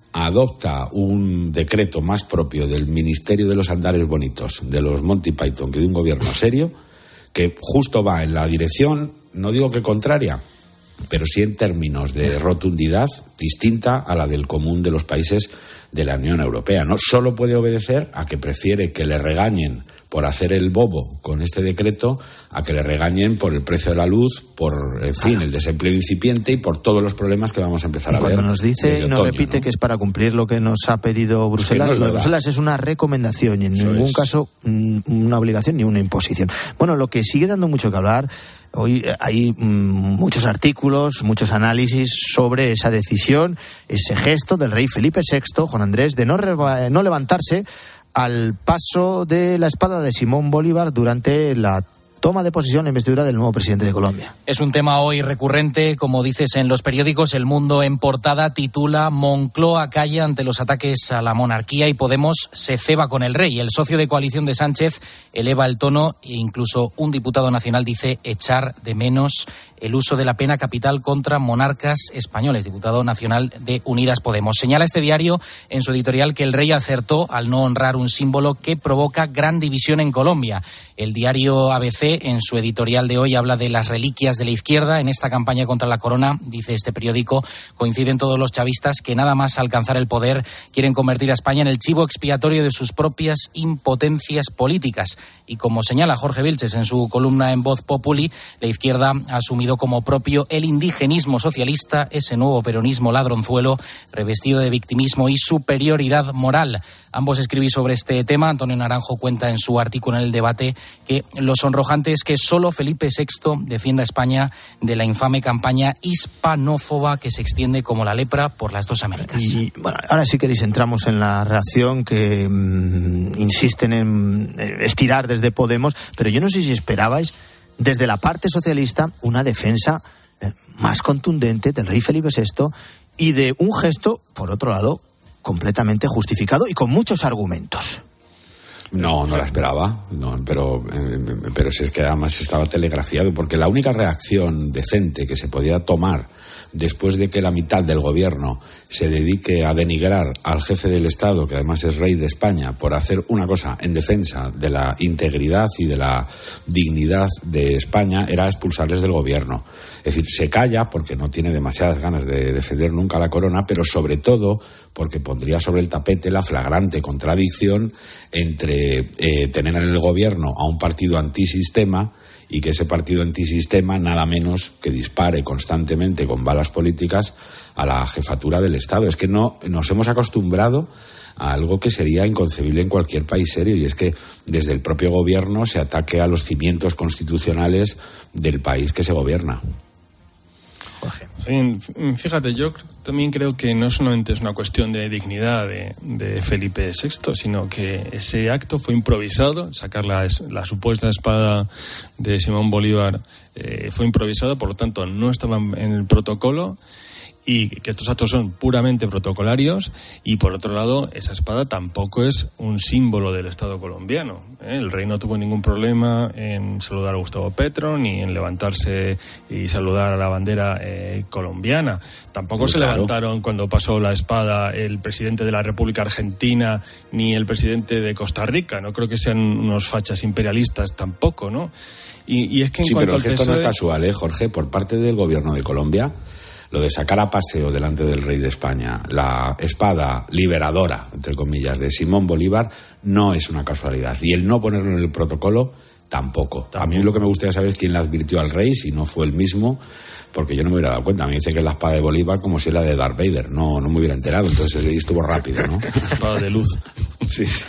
adopta un decreto más propio del Ministerio de los Andares Bonitos, de los Monty Python, que de un gobierno serio, que justo va en la dirección, no digo que contraria, pero sí en términos de rotundidad distinta a la del común de los países de la Unión Europea. No solo puede obedecer a que prefiere que le regañen por hacer el bobo con este decreto a que le regañen por el precio de la luz, por, en fin, el desempleo incipiente y por todos los problemas que vamos a empezar y a ver. Cuando nos dice y nos otoño, repite, ¿no?, que es para cumplir lo que nos ha pedido Bruselas, es que no lo de Bruselas es una recomendación y en Eso ningún es. caso una obligación ni una imposición. Bueno, lo que sigue dando mucho que hablar, hoy hay mmm, muchos artículos, muchos análisis sobre esa decisión, ese gesto del rey Felipe sexto, Juan Andrés, de no, reba- no levantarse al paso de la espada de Simón Bolívar durante la toma de posesión e investidura del nuevo presidente de Colombia. Es un tema hoy recurrente, como dices en los periódicos. El Mundo en portada titula Moncloa calla ante los ataques a la monarquía y Podemos se ceba con el rey. El socio de coalición de Sánchez eleva el tono e incluso un diputado nacional dice echar de menos el uso de la pena capital contra monarcas españoles. Diputado nacional de Unidas Podemos. Señala este diario en su editorial que el rey acertó al no honrar un símbolo que provoca gran división en Colombia. El diario A B C en su editorial de hoy habla de las reliquias de la izquierda. En esta campaña contra la corona, dice este periódico, coinciden todos los chavistas que nada más alcanzar el poder quieren convertir a España en el chivo expiatorio de sus propias impotencias políticas. Y como señala Jorge Vilches en su columna en Voz Populi, la izquierda ha asumido asumido como propio el indigenismo socialista, ese nuevo peronismo ladronzuelo revestido de victimismo y superioridad moral. Ambos escribís sobre este tema. Antonio Naranjo cuenta en su artículo en El Debate que lo sonrojante es que solo Felipe sexto defienda a España de la infame campaña hispanófoba que se extiende como la lepra por las dos Américas. Y bueno, ahora si queréis entramos en la reacción que mmm, insisten en estirar desde Podemos, pero yo no sé si esperabais desde la parte socialista una defensa eh, más contundente del rey Felipe sexto y de un gesto, por otro lado, completamente justificado y con muchos argumentos. No, no la esperaba, no, pero, eh, pero si es que además estaba telegrafiado, porque la única reacción decente que se podía tomar después de que la mitad del gobierno se dedique a denigrar al jefe del Estado, que además es rey de España, por hacer una cosa en defensa de la integridad y de la dignidad de España, era expulsarles del gobierno. Es decir, se calla porque no tiene demasiadas ganas de defender nunca la corona, pero sobre todo porque pondría sobre el tapete la flagrante contradicción entre eh, tener en el gobierno a un partido antisistema y que ese partido antisistema nada menos que dispare constantemente con balas políticas a la jefatura del Estado. Es que no nos hemos acostumbrado a algo que sería inconcebible en cualquier país serio, y es que desde el propio gobierno se ataque a los cimientos constitucionales del país que se gobierna. Jorge. Fíjate, yo también creo que no solamente es una cuestión de dignidad de, de Felipe sexto, sino que ese acto fue improvisado. Sacar la, la supuesta espada de Simón Bolívar eh, fue improvisado, por lo tanto no estaba en el protocolo, y que estos actos son puramente protocolarios. Y por otro lado, esa espada tampoco es un símbolo del Estado colombiano, ¿eh? El rey no tuvo ningún problema en saludar a Gustavo Petro, ni en levantarse y saludar a la bandera eh, colombiana. Tampoco Muy se claro. levantaron cuando pasó la espada el presidente de la República Argentina ni el presidente de Costa Rica. No creo que sean unos fachas imperialistas tampoco, ¿no? Y, y es que en sí, cuanto pero al que esto P S O E... no es casual, ¿eh, Jorge? Por parte del gobierno de Colombia, lo de sacar a paseo delante del rey de España la espada liberadora, entre comillas, de Simón Bolívar, no es una casualidad. Y el no ponerlo en el protocolo, tampoco. tampoco. A mí lo que me gustaría saber es quién le advirtió al rey, si no fue él mismo, porque yo no me hubiera dado cuenta. Me dice que es la espada de Bolívar como si era la de Darth Vader. No, no me hubiera enterado, entonces ahí estuvo rápido, ¿no? Espada de luz. Sí, sí.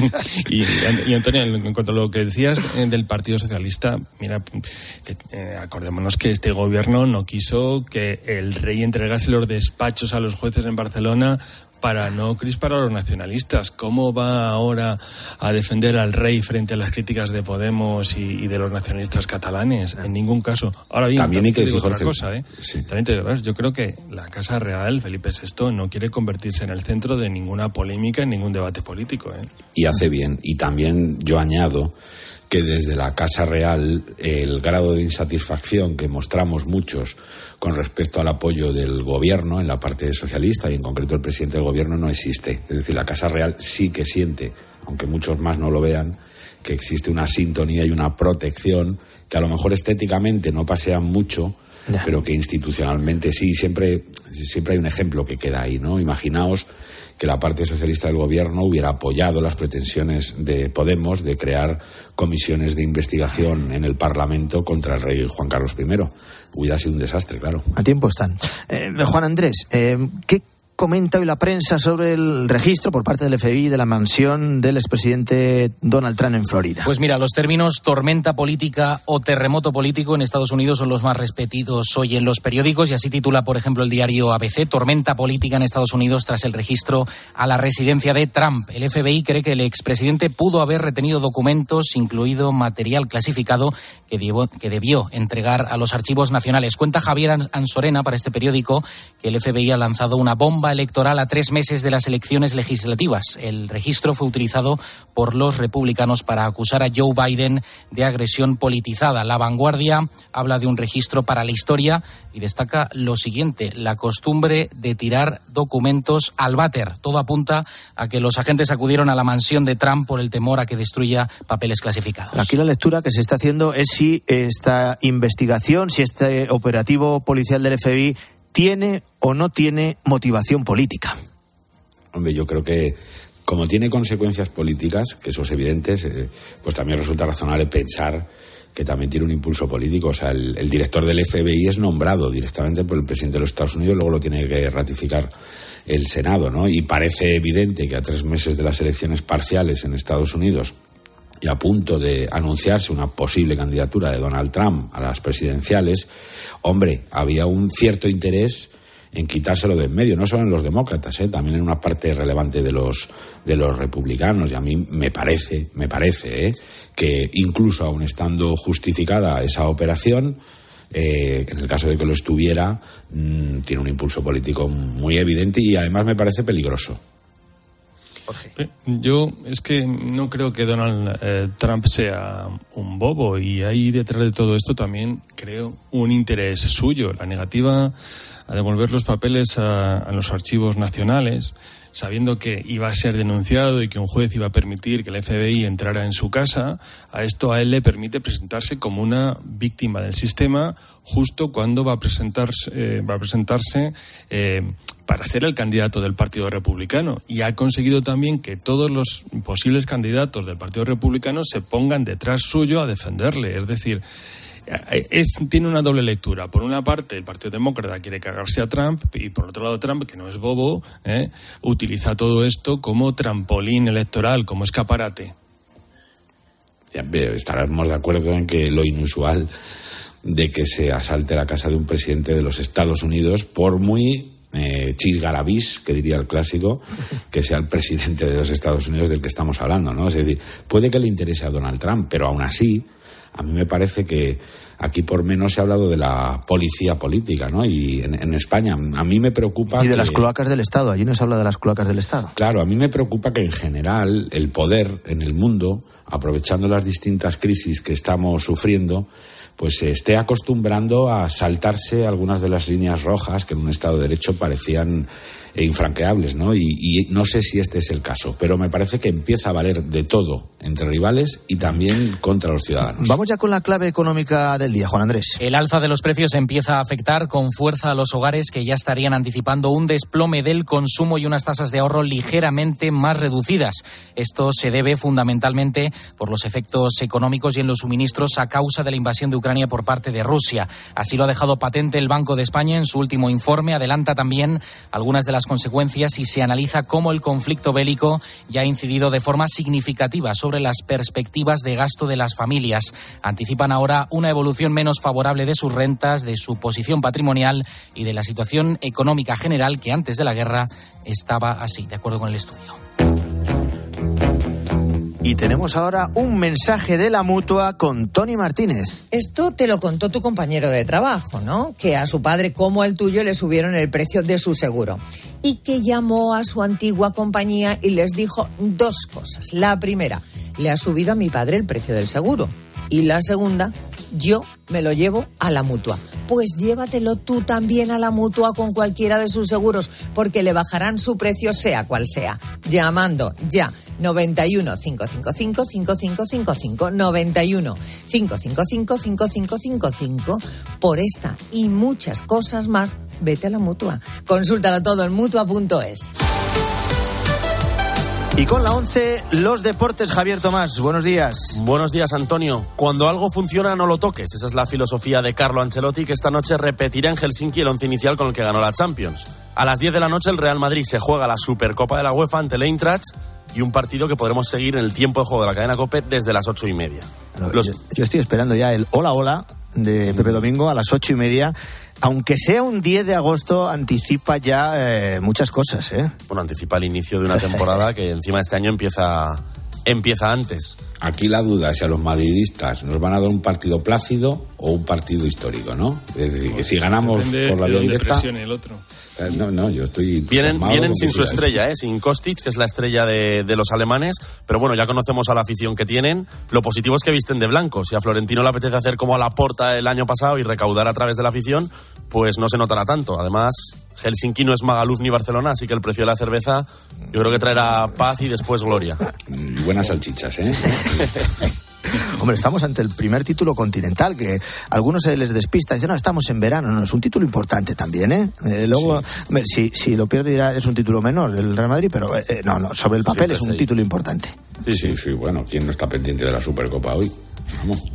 y, y Antonio, en cuanto a lo que decías del Partido Socialista, mira, que, eh, acordémonos que este gobierno no quiso que el rey entregase los despachos a los jueces en Barcelona para no crispar a los nacionalistas. ¿Cómo va ahora a defender al rey frente a las críticas de Podemos y, y de los nacionalistas catalanes? En ningún caso. Ahora bien, también hay que digo decir otra cosa, ¿eh? Sí. También te digo, yo creo que la Casa Real, Felipe sexto, no quiere convertirse en el centro de ninguna polémica, en ningún debate político, ¿eh? Y hace bien. Y también yo añado que desde la Casa Real el grado de insatisfacción que mostramos muchos con respecto al apoyo del gobierno en la parte socialista, y en concreto el presidente del gobierno, no existe. Es decir, la Casa Real sí que siente, aunque muchos más no lo vean, que existe una sintonía y una protección que a lo mejor estéticamente no pasean mucho, yeah. pero que institucionalmente sí. Siempre, siempre hay un ejemplo que queda ahí, ¿no? Imaginaos que la parte socialista del gobierno hubiera apoyado las pretensiones de Podemos de crear comisiones de investigación en el Parlamento contra el rey Juan Carlos primero. Hubiera sido un desastre, claro. A tiempo están. Eh, Juan Andrés, eh, ¿qué comenta hoy la prensa sobre el registro por parte del F B I de la mansión del expresidente Donald Trump en Florida? Pues mira, los términos tormenta política o terremoto político en Estados Unidos son los más repetidos hoy en los periódicos, y así titula, por ejemplo, el diario A B C: tormenta política en Estados Unidos tras el registro a la residencia de Trump. El F B I cree que el expresidente pudo haber retenido documentos, incluido material clasificado, que debió, que debió entregar a los archivos nacionales. Cuenta Javier Ansorena para este periódico que el F B I ha lanzado una bomba electoral a tres meses de las elecciones legislativas. El registro fue utilizado por los republicanos para acusar a Joe Biden de agresión politizada. La Vanguardia habla de un registro para la historia y destaca lo siguiente: la costumbre de tirar documentos al váter. Todo apunta a que los agentes acudieron a la mansión de Trump por el temor a que destruya papeles clasificados. Aquí la lectura que se está haciendo es si esta investigación, si este operativo policial del F B I tiene o no tiene motivación política. Hombre, yo creo que como tiene consecuencias políticas, que eso es evidente, pues también resulta razonable pensar que también tiene un impulso político. O sea, el, el director del F B I es nombrado directamente por el presidente de los Estados Unidos, luego lo tiene que ratificar el Senado, ¿no? Y parece evidente que a tres meses de las elecciones parciales en Estados Unidos y a punto de anunciarse una posible candidatura de Donald Trump a las presidenciales, hombre, había un cierto interés en quitárselo de en medio, no solo en los demócratas, ¿eh? También en una parte relevante de los de los republicanos. Y a mí me parece, me parece, ¿eh? que incluso aun estando justificada esa operación, eh, en el caso de que lo estuviera, mmm, tiene un impulso político muy evidente y además me parece peligroso. Yo es que no creo que Donald eh, Trump sea un bobo, y ahí detrás de todo esto también creo un interés suyo, la negativa a devolver los papeles a, a los archivos nacionales, sabiendo que iba a ser denunciado y que un juez iba a permitir que el F B I entrara en su casa. A esto a él le permite presentarse como una víctima del sistema justo cuando va a presentarse, eh, va a presentarse eh, para ser el candidato del Partido Republicano, y ha conseguido también que todos los posibles candidatos del Partido Republicano se pongan detrás suyo a defenderle. Es decir, Es, tiene una doble lectura. Por una parte, el Partido Demócrata quiere cargarse a Trump, y por otro lado, Trump, que no es bobo, ¿eh? utiliza todo esto como trampolín electoral, como escaparate. Ya, estaremos de acuerdo en que lo inusual de que se asalte la casa de un presidente de los Estados Unidos, por muy eh, chisgarabís, que diría el clásico, que sea el presidente de los Estados Unidos del que estamos hablando, ¿no? Es decir, puede que le interese a Donald Trump, pero aún así, a mí me parece que aquí por menos se ha hablado de la policía política, ¿no? Y en, en España a mí me preocupa... Y de que, las cloacas del Estado, allí no se habla de las cloacas del Estado. Claro, a mí me preocupa que en general el poder en el mundo, aprovechando las distintas crisis que estamos sufriendo, pues se esté acostumbrando a saltarse algunas de las líneas rojas que en un Estado de Derecho parecían e infranqueables, ¿no? Y, y no sé si este es el caso, pero me parece que empieza a valer de todo entre rivales y también contra los ciudadanos. Vamos ya con la clave económica del día, Juan Andrés. El alza de los precios empieza a afectar con fuerza a los hogares, que ya estarían anticipando un desplome del consumo y unas tasas de ahorro ligeramente más reducidas. Esto se debe fundamentalmente por los efectos económicos y en los suministros a causa de la invasión de Ucrania por parte de Rusia. Así lo ha dejado patente el Banco de España en su último informe. Adelanta también algunas de las consecuencias y se analiza cómo el conflicto bélico ya ha incidido de forma significativa sobre las perspectivas de gasto de las familias. Anticipan ahora una evolución menos favorable de sus rentas, de su posición patrimonial y de la situación económica general, que antes de la guerra estaba así, de acuerdo con el estudio. Y tenemos ahora un mensaje de la Mutua con Tony Martínez. Esto te lo contó tu compañero de trabajo, ¿no? Que a su padre como al tuyo le subieron el precio de su seguro. Y que llamó a su antigua compañía y les dijo dos cosas. La primera, le ha subido a mi padre el precio del seguro. Y la segunda, yo me lo llevo a la Mutua. Pues llévatelo tú también a la Mutua con cualquiera de sus seguros, porque le bajarán su precio sea cual sea. Llamando ya noventa y uno, cinco cinco cinco, cinco cinco cinco cinco, noventa y uno, cinco cinco cinco, cinco cinco cinco cinco. Por esta y muchas cosas más, vete a la Mutua. Consúltalo todo en mutua punto es. Y con la once, los deportes, Javier Tomás. Buenos días. Buenos días, Antonio. Cuando algo funciona, no lo toques. Esa es la filosofía de Carlo Ancelotti, que esta noche repetirá en Helsinki el once inicial con el que ganó la Champions. A las diez de la noche, el Real Madrid se juega la Supercopa de la UEFA ante el Eintracht, y un partido que podremos seguir en el tiempo de juego de la cadena COPE desde las ocho y media. Bueno, Los... yo, yo estoy esperando ya el hola hola de Pepe Domingo a las ocho y media. Aunque sea un diez de agosto, anticipa ya eh, muchas cosas, ¿eh? Bueno, anticipa el inicio de una temporada que encima este año empieza, empieza antes. Aquí la duda es si a los madridistas nos van a dar un partido plácido o un partido histórico, ¿no? Es decir, que si ganamos Depende por la de vía dónde directa... presione el otro. No, no, yo estoy... Vienen, vienen sin su estrella, ¿eh? Sin Kostic, que es la estrella de, de los alemanes, pero bueno, ya conocemos a la afición que tienen. Lo positivo es que visten de blanco. Si a Florentino le apetece hacer como a Laporta el año pasado y recaudar a través de la afición, pues no se notará tanto. Además, Helsinki no es Magaluf ni Barcelona, así que el precio de la cerveza yo creo que traerá paz y después gloria. Y buenas salchichas, ¿eh? Hombre, estamos ante el primer título continental, que a algunos se les despista. Dicen, no, estamos en verano. No, es un título importante también, ¿eh? eh luego, sí. si, si lo pierde dirá, es un título menor el Real Madrid, pero eh, no, no, sobre el papel sí, es un ahí. título importante. Sí, sí, sí, bueno, ¿quién no está pendiente de la Supercopa hoy? Vamos.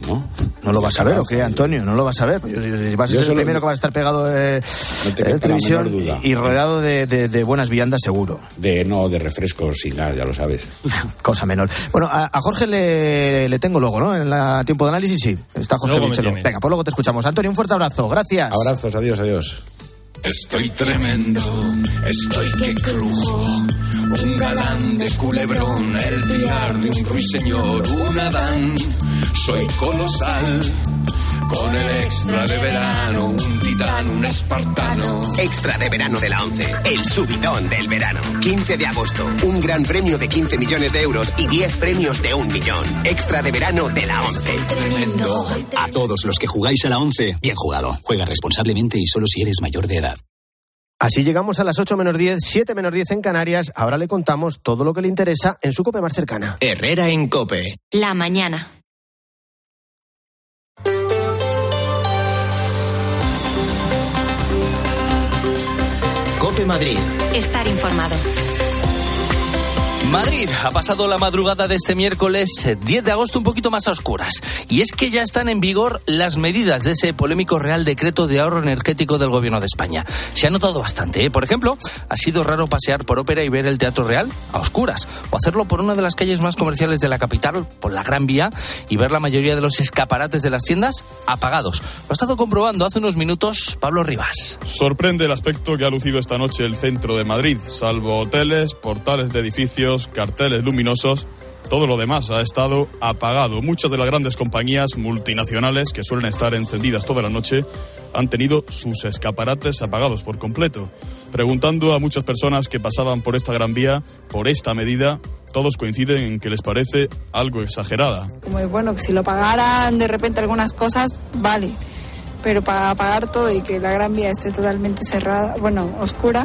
¿no? ¿No lo vas a ver o qué, Antonio? ¿No lo vas a ver? Pues, vas a Yo ser solo... el primero que va a estar pegado de, no te de televisión y, y rodeado de, de, de buenas viandas, seguro. De no, de refrescos sin gas, ya lo sabes. Cosa menor. Bueno, a, a Jorge le, le tengo luego, ¿no? En la tiempo de análisis, sí. Está Jorge Bichelo. Venga, pues luego te escuchamos. Antonio, un fuerte abrazo. Gracias. Abrazos, adiós, adiós. Estoy tremendo, estoy que crujo. Un galán de culebrón, el pilar de un ruiseñor, un Adán. Soy colosal, con el extra de verano, un titán, un espartano. Extra de verano de la ONCE, el subidón del verano. quince de agosto, un gran premio de quince millones de euros y diez premios de un millón. Extra de verano de la ONCE. Tremendo. A todos los que jugáis a la ONCE, bien jugado. Juega responsablemente y solo si eres mayor de edad. Así llegamos a las ocho menos diez, siete menos diez en Canarias. Ahora le contamos todo lo que le interesa en su COPE más cercana. Herrera en COPE. La mañana. COPE Madrid. Estar informado. Madrid ha pasado la madrugada de este miércoles diez de agosto un poquito más a oscuras. Y es que ya están en vigor las medidas de ese polémico Real Decreto de ahorro energético del Gobierno de España. Se ha notado bastante, ¿eh? Por ejemplo, ha sido raro pasear por Ópera y ver el Teatro Real a oscuras. O hacerlo por una de las calles más comerciales de la capital, por la Gran Vía, y ver la mayoría de los escaparates de las tiendas apagados. Lo ha estado comprobando hace unos minutos Pablo Rivas. Sorprende el aspecto que ha lucido esta noche el centro de Madrid. Salvo hoteles, portales de edificios, carteles luminosos, todo lo demás ha estado apagado. Muchas de las grandes compañías multinacionales que suelen estar encendidas toda la noche han tenido sus escaparates apagados por completo. Preguntando a muchas personas que pasaban por esta Gran Vía, por esta medida, todos coinciden en que les parece algo exagerada. Como bueno, que si lo pagaran de repente algunas cosas, vale, pero para apagar todo y que la Gran Vía esté totalmente cerrada, bueno, oscura,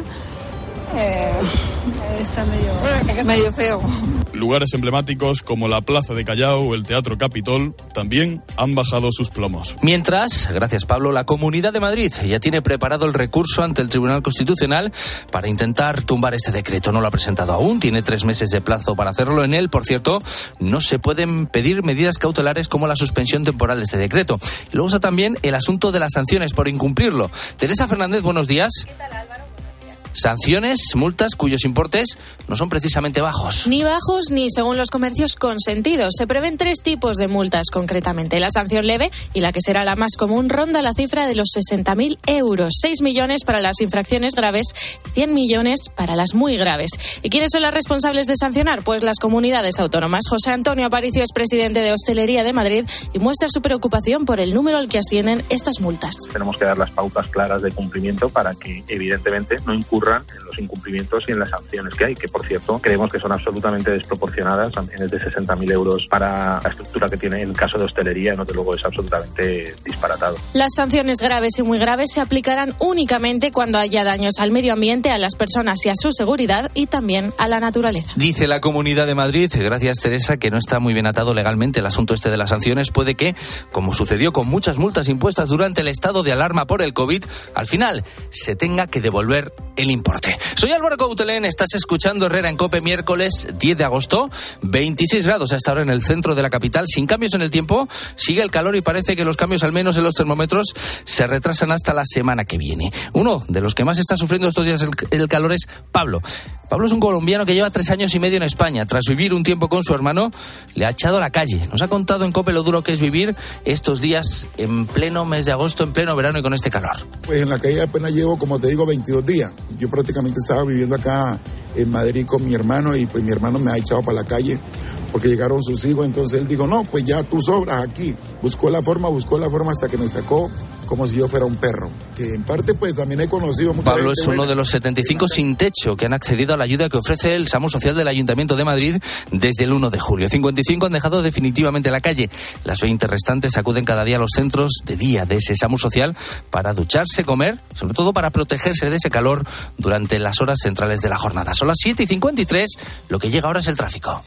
Eh, está medio, medio feo. Lugares emblemáticos como la Plaza de Callao o el Teatro Capitol también han bajado sus plomos. Mientras, gracias Pablo, la Comunidad de Madrid ya tiene preparado el recurso ante el Tribunal Constitucional para intentar tumbar este decreto. No lo ha presentado aún, tiene tres meses de plazo para hacerlo. En él, por cierto, no se pueden pedir medidas cautelares como la suspensión temporal de este decreto. Y luego está también el asunto de las sanciones por incumplirlo. Teresa Fernández, buenos días. ¿Qué tal, Álvaro? Sanciones, multas cuyos importes no son precisamente bajos. Ni bajos ni según los comercios consentidos. Se prevén tres tipos de multas concretamente. La sanción leve y la que será la más común ronda la cifra de los sesenta mil euros. seis millones para las infracciones graves y cien millones para las muy graves. ¿Y quiénes son las responsables de sancionar? Pues las comunidades autónomas. José Antonio Aparicio es presidente de Hostelería de Madrid y muestra su preocupación por el número al que ascienden estas multas. Tenemos que dar las pautas claras de cumplimiento para que evidentemente no incurran en los incumplimientos y en las sanciones que hay, que por cierto creemos que son absolutamente desproporcionadas. Sanciones de sesenta mil euros para la estructura que tiene el caso de hostelería, no, desde luego es absolutamente disparatado. Las sanciones graves y muy graves se aplicarán únicamente cuando haya daños al medio ambiente, a las personas y a su seguridad y también a la naturaleza. Dice la Comunidad de Madrid, gracias Teresa, que no está muy bien atado legalmente el asunto este de las sanciones. Puede que, como sucedió con muchas multas impuestas durante el estado de alarma por el COVID, al final se tenga que devolver el importe. Soy Álvaro Coutelén, estás escuchando Herrera en COPE, miércoles diez de agosto, veintiséis grados hasta ahora en el centro de la capital, sin cambios en el tiempo, sigue el calor y parece que los cambios, al menos en los termómetros, se retrasan hasta la semana que viene. Uno de los que más está sufriendo estos días el, el calor es Pablo. Pablo es un colombiano que lleva tres años y medio en España. Tras vivir un tiempo con su hermano, le ha echado a la calle. Nos ha contado en COPE lo duro que es vivir estos días en pleno mes de agosto, en pleno verano y con este calor. Pues en la calle apenas llevo, como te digo, veintidós días. Yo prácticamente estaba viviendo acá en Madrid con mi hermano y pues mi hermano me ha echado para la calle porque llegaron sus hijos. Entonces él dijo, no, pues ya tú sobras aquí. Buscó la forma, buscó la forma hasta que me sacó como si yo fuera un perro. Que en parte pues también he conocido mucha Pablo gente es uno buena. de los setenta y cinco sin techo que han accedido a la ayuda que ofrece el SAMU Social del Ayuntamiento de Madrid desde el uno de julio. cincuenta y cinco han dejado definitivamente la calle. Las veinte restantes acuden cada día a los centros de día de ese SAMU Social para ducharse, comer, sobre todo para protegerse de ese calor durante las horas centrales de la jornada. Son las siete y cincuenta y tres, lo que llega ahora es el tráfico.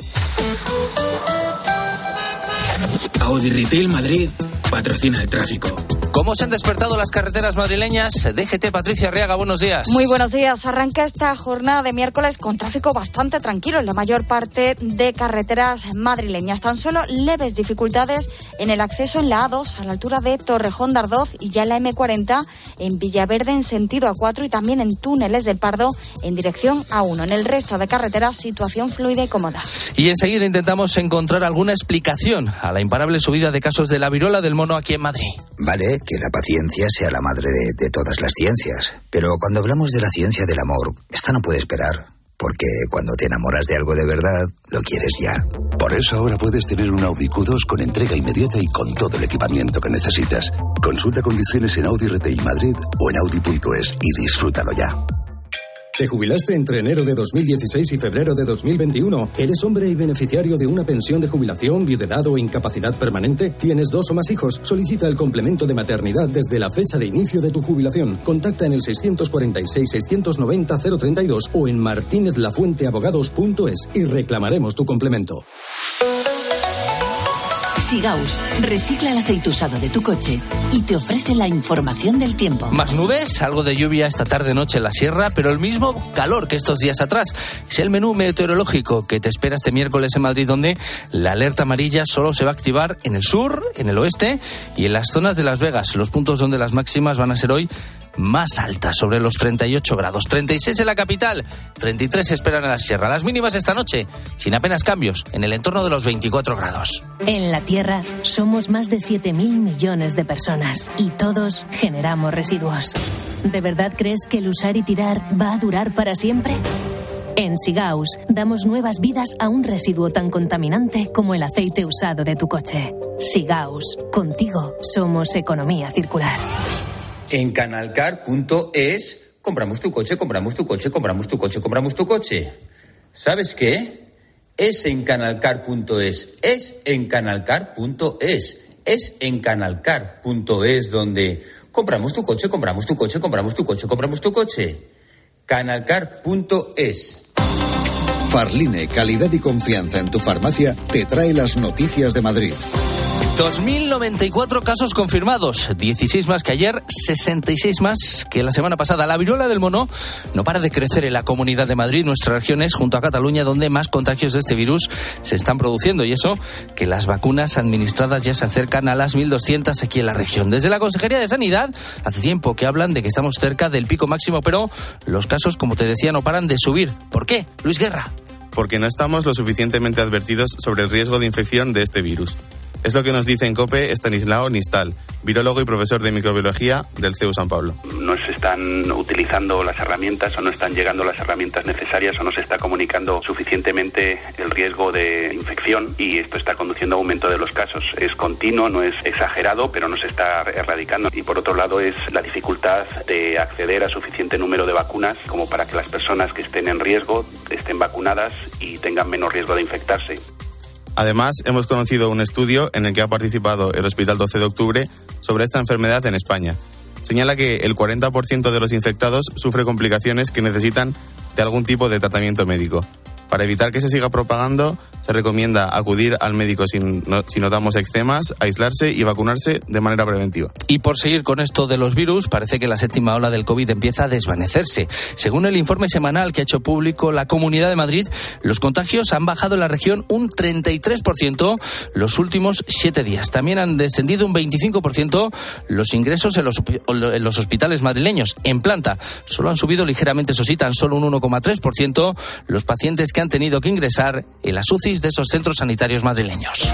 Audi Retail Madrid patrocina el tráfico. ¿Cómo se han despertado las carreteras madrileñas? D G T, Patricia Arriaga, buenos días. Muy buenos días. Arranca esta jornada de miércoles con tráfico bastante tranquilo en la mayor parte de carreteras madrileñas. Tan solo leves dificultades en el acceso en la A dos a la altura de Torrejón de Ardoz y ya en la eme cuarenta en Villaverde en sentido A cuatro y también en túneles del Pardo en dirección A uno. En el resto de carreteras, situación fluida y cómoda. Y enseguida intentamos encontrar alguna explicación a la imparable subida de casos de la viruela del mono aquí en Madrid. Vale, que la paciencia sea la madre de, de todas las ciencias. Pero cuando hablamos de la ciencia del amor, esta no puede esperar. Porque cuando te enamoras de algo de verdad, lo quieres ya. Por eso ahora puedes tener un Audi Q dos con entrega inmediata y con todo el equipamiento que necesitas. Consulta condiciones en Audi Retail Madrid o en audi punto es y disfrútalo ya. ¿Te jubilaste entre enero de dos mil dieciséis y febrero de dos mil veintiuno? ¿Eres hombre y beneficiario de una pensión de jubilación, viudedad o incapacidad permanente? ¿Tienes dos o más hijos? Solicita el complemento de maternidad desde la fecha de inicio de tu jubilación. Contacta en el seiscientos cuarenta y seis, seiscientos noventa, cero treinta y dos o en martinez lafuente abogados punto es y reclamaremos tu complemento. Sigaus recicla el aceite usado de tu coche y te ofrece la información del tiempo. Más nubes, algo de lluvia esta tarde-noche en la sierra, pero el mismo calor que estos días atrás. Es el menú meteorológico que te espera este miércoles en Madrid, donde la alerta amarilla solo se va a activar en el sur, en el oeste y en las zonas de Las Vegas, los puntos donde las máximas van a ser hoy más altas, sobre los treinta y ocho grados. treinta y seis en la capital, treinta y tres se esperan en la sierra. Las mínimas esta noche, sin apenas cambios, en el entorno de los veinticuatro grados. En la Tierra somos más de siete mil millones de personas y todos generamos residuos. ¿De verdad crees que el usar y tirar va a durar para siempre? En Sigaus damos nuevas vidas a un residuo tan contaminante como el aceite usado de tu coche. Sigaus, contigo somos economía circular. En canalcar punto es compramos tu coche, compramos tu coche, compramos tu coche, compramos tu coche. ¿Sabes qué? Es en canalcar punto es, es en canalcar punto es, es en canalcar punto es donde compramos tu coche, compramos tu coche, compramos tu coche, compramos tu coche. canalcar punto es. Farline, calidad y confianza en tu farmacia, te trae las noticias de Madrid. dos mil noventa y cuatro casos confirmados, dieciséis más que ayer, sesenta y seis más que la semana pasada. La viruela del mono no para de crecer en la Comunidad de Madrid, nuestra región es junto a Cataluña donde más contagios de este virus se están produciendo, y eso que las vacunas administradas ya se acercan a las mil doscientas aquí en la región. Desde la Consejería de Sanidad hace tiempo que hablan de que estamos cerca del pico máximo, pero los casos, como te decía, no paran de subir. ¿Por qué? Luis Guerra. Porque no estamos lo suficientemente advertidos sobre el riesgo de infección de este virus. Es lo que nos dice en COPE Estanislao Nistal, virólogo y profesor de microbiología del C E U San Pablo. No se están utilizando las herramientas o no están llegando las herramientas necesarias o no se está comunicando suficientemente el riesgo de infección y esto está conduciendo a aumento de los casos. Es continuo, no es exagerado, pero no se está erradicando. Y por otro lado es la dificultad de acceder a suficiente número de vacunas como para que las personas que estén en riesgo estén vacunadas y tengan menos riesgo de infectarse. Además, hemos conocido un estudio en el que ha participado el Hospital doce de octubre sobre esta enfermedad en España. Señala que el cuarenta por ciento de los infectados sufre complicaciones que necesitan de algún tipo de tratamiento médico. Para evitar que se siga propagando, se recomienda acudir al médico si, no, si notamos eczemas, aislarse y vacunarse de manera preventiva. Y por seguir con esto de los virus, parece que la séptima ola del COVID empieza a desvanecerse. Según el informe semanal que ha hecho público la Comunidad de Madrid, los contagios han bajado en la región un treinta y tres por ciento los últimos siete días. También han descendido un veinticinco por ciento los ingresos en los, en los hospitales madrileños. En planta solo han subido ligeramente, eso sí, tan solo un uno coma tres por ciento los pacientes que han tenido que ingresar en las U C Is de esos centros sanitarios madrileños.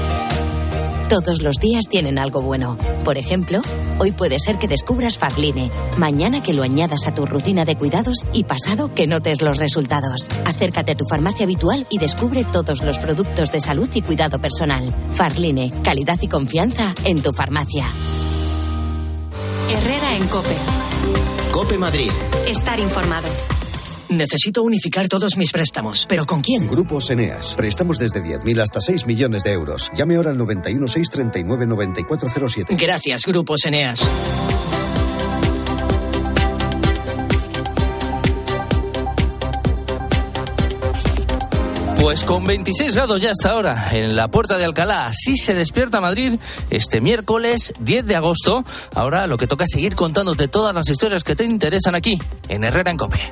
Todos los días tienen algo bueno. Por ejemplo, hoy puede ser que descubras Farline, mañana que lo añadas a tu rutina de cuidados y pasado que notes los resultados. Acércate a tu farmacia habitual y descubre todos los productos de salud y cuidado personal. Farline, calidad y confianza en tu farmacia. Herrera en COPE. COPE Madrid. Estar informado. Necesito unificar todos mis préstamos, ¿pero con quién? Grupos Eneas. Préstamos desde diez mil hasta seis millones de euros. Llame ahora al noventa y uno, seis treinta y nueve, noventa y cuatro cero siete. Gracias, Grupos Eneas. Pues con veintiséis grados ya hasta ahora en la Puerta de Alcalá. Así se despierta Madrid este miércoles diez de agosto. Ahora lo que toca es seguir contándote todas las historias que te interesan aquí en Herrera en COPE.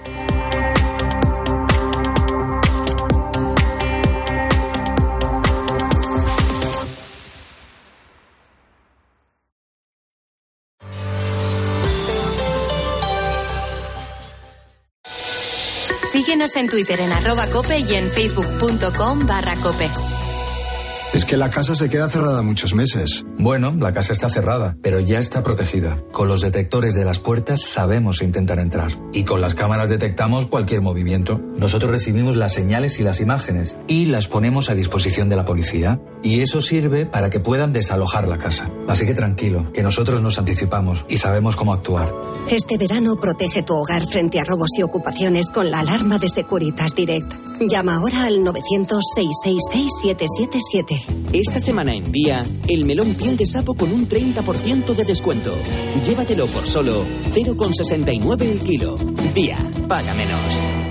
Síguenos en Twitter en arroba cope y en facebook.com barra cope. Es que la casa se queda cerrada muchos meses. Bueno, la casa está cerrada, pero ya está protegida. Con los detectores de las puertas sabemos intentar entrar. Y con las cámaras detectamos cualquier movimiento. Nosotros recibimos las señales y las imágenes y las ponemos a disposición de la policía. Y eso sirve para que puedan desalojar la casa. Así que tranquilo, que nosotros nos anticipamos y sabemos cómo actuar. Este verano protege tu hogar frente a robos y ocupaciones con la alarma de Securitas Direct. Llama ahora al novecientos, seiscientos sesenta y seis, siete siete siete. Esta semana en Día, el melón piel de sapo con un treinta por ciento de descuento. Llévatelo por solo cero coma sesenta y nueve el kilo. Día, paga menos.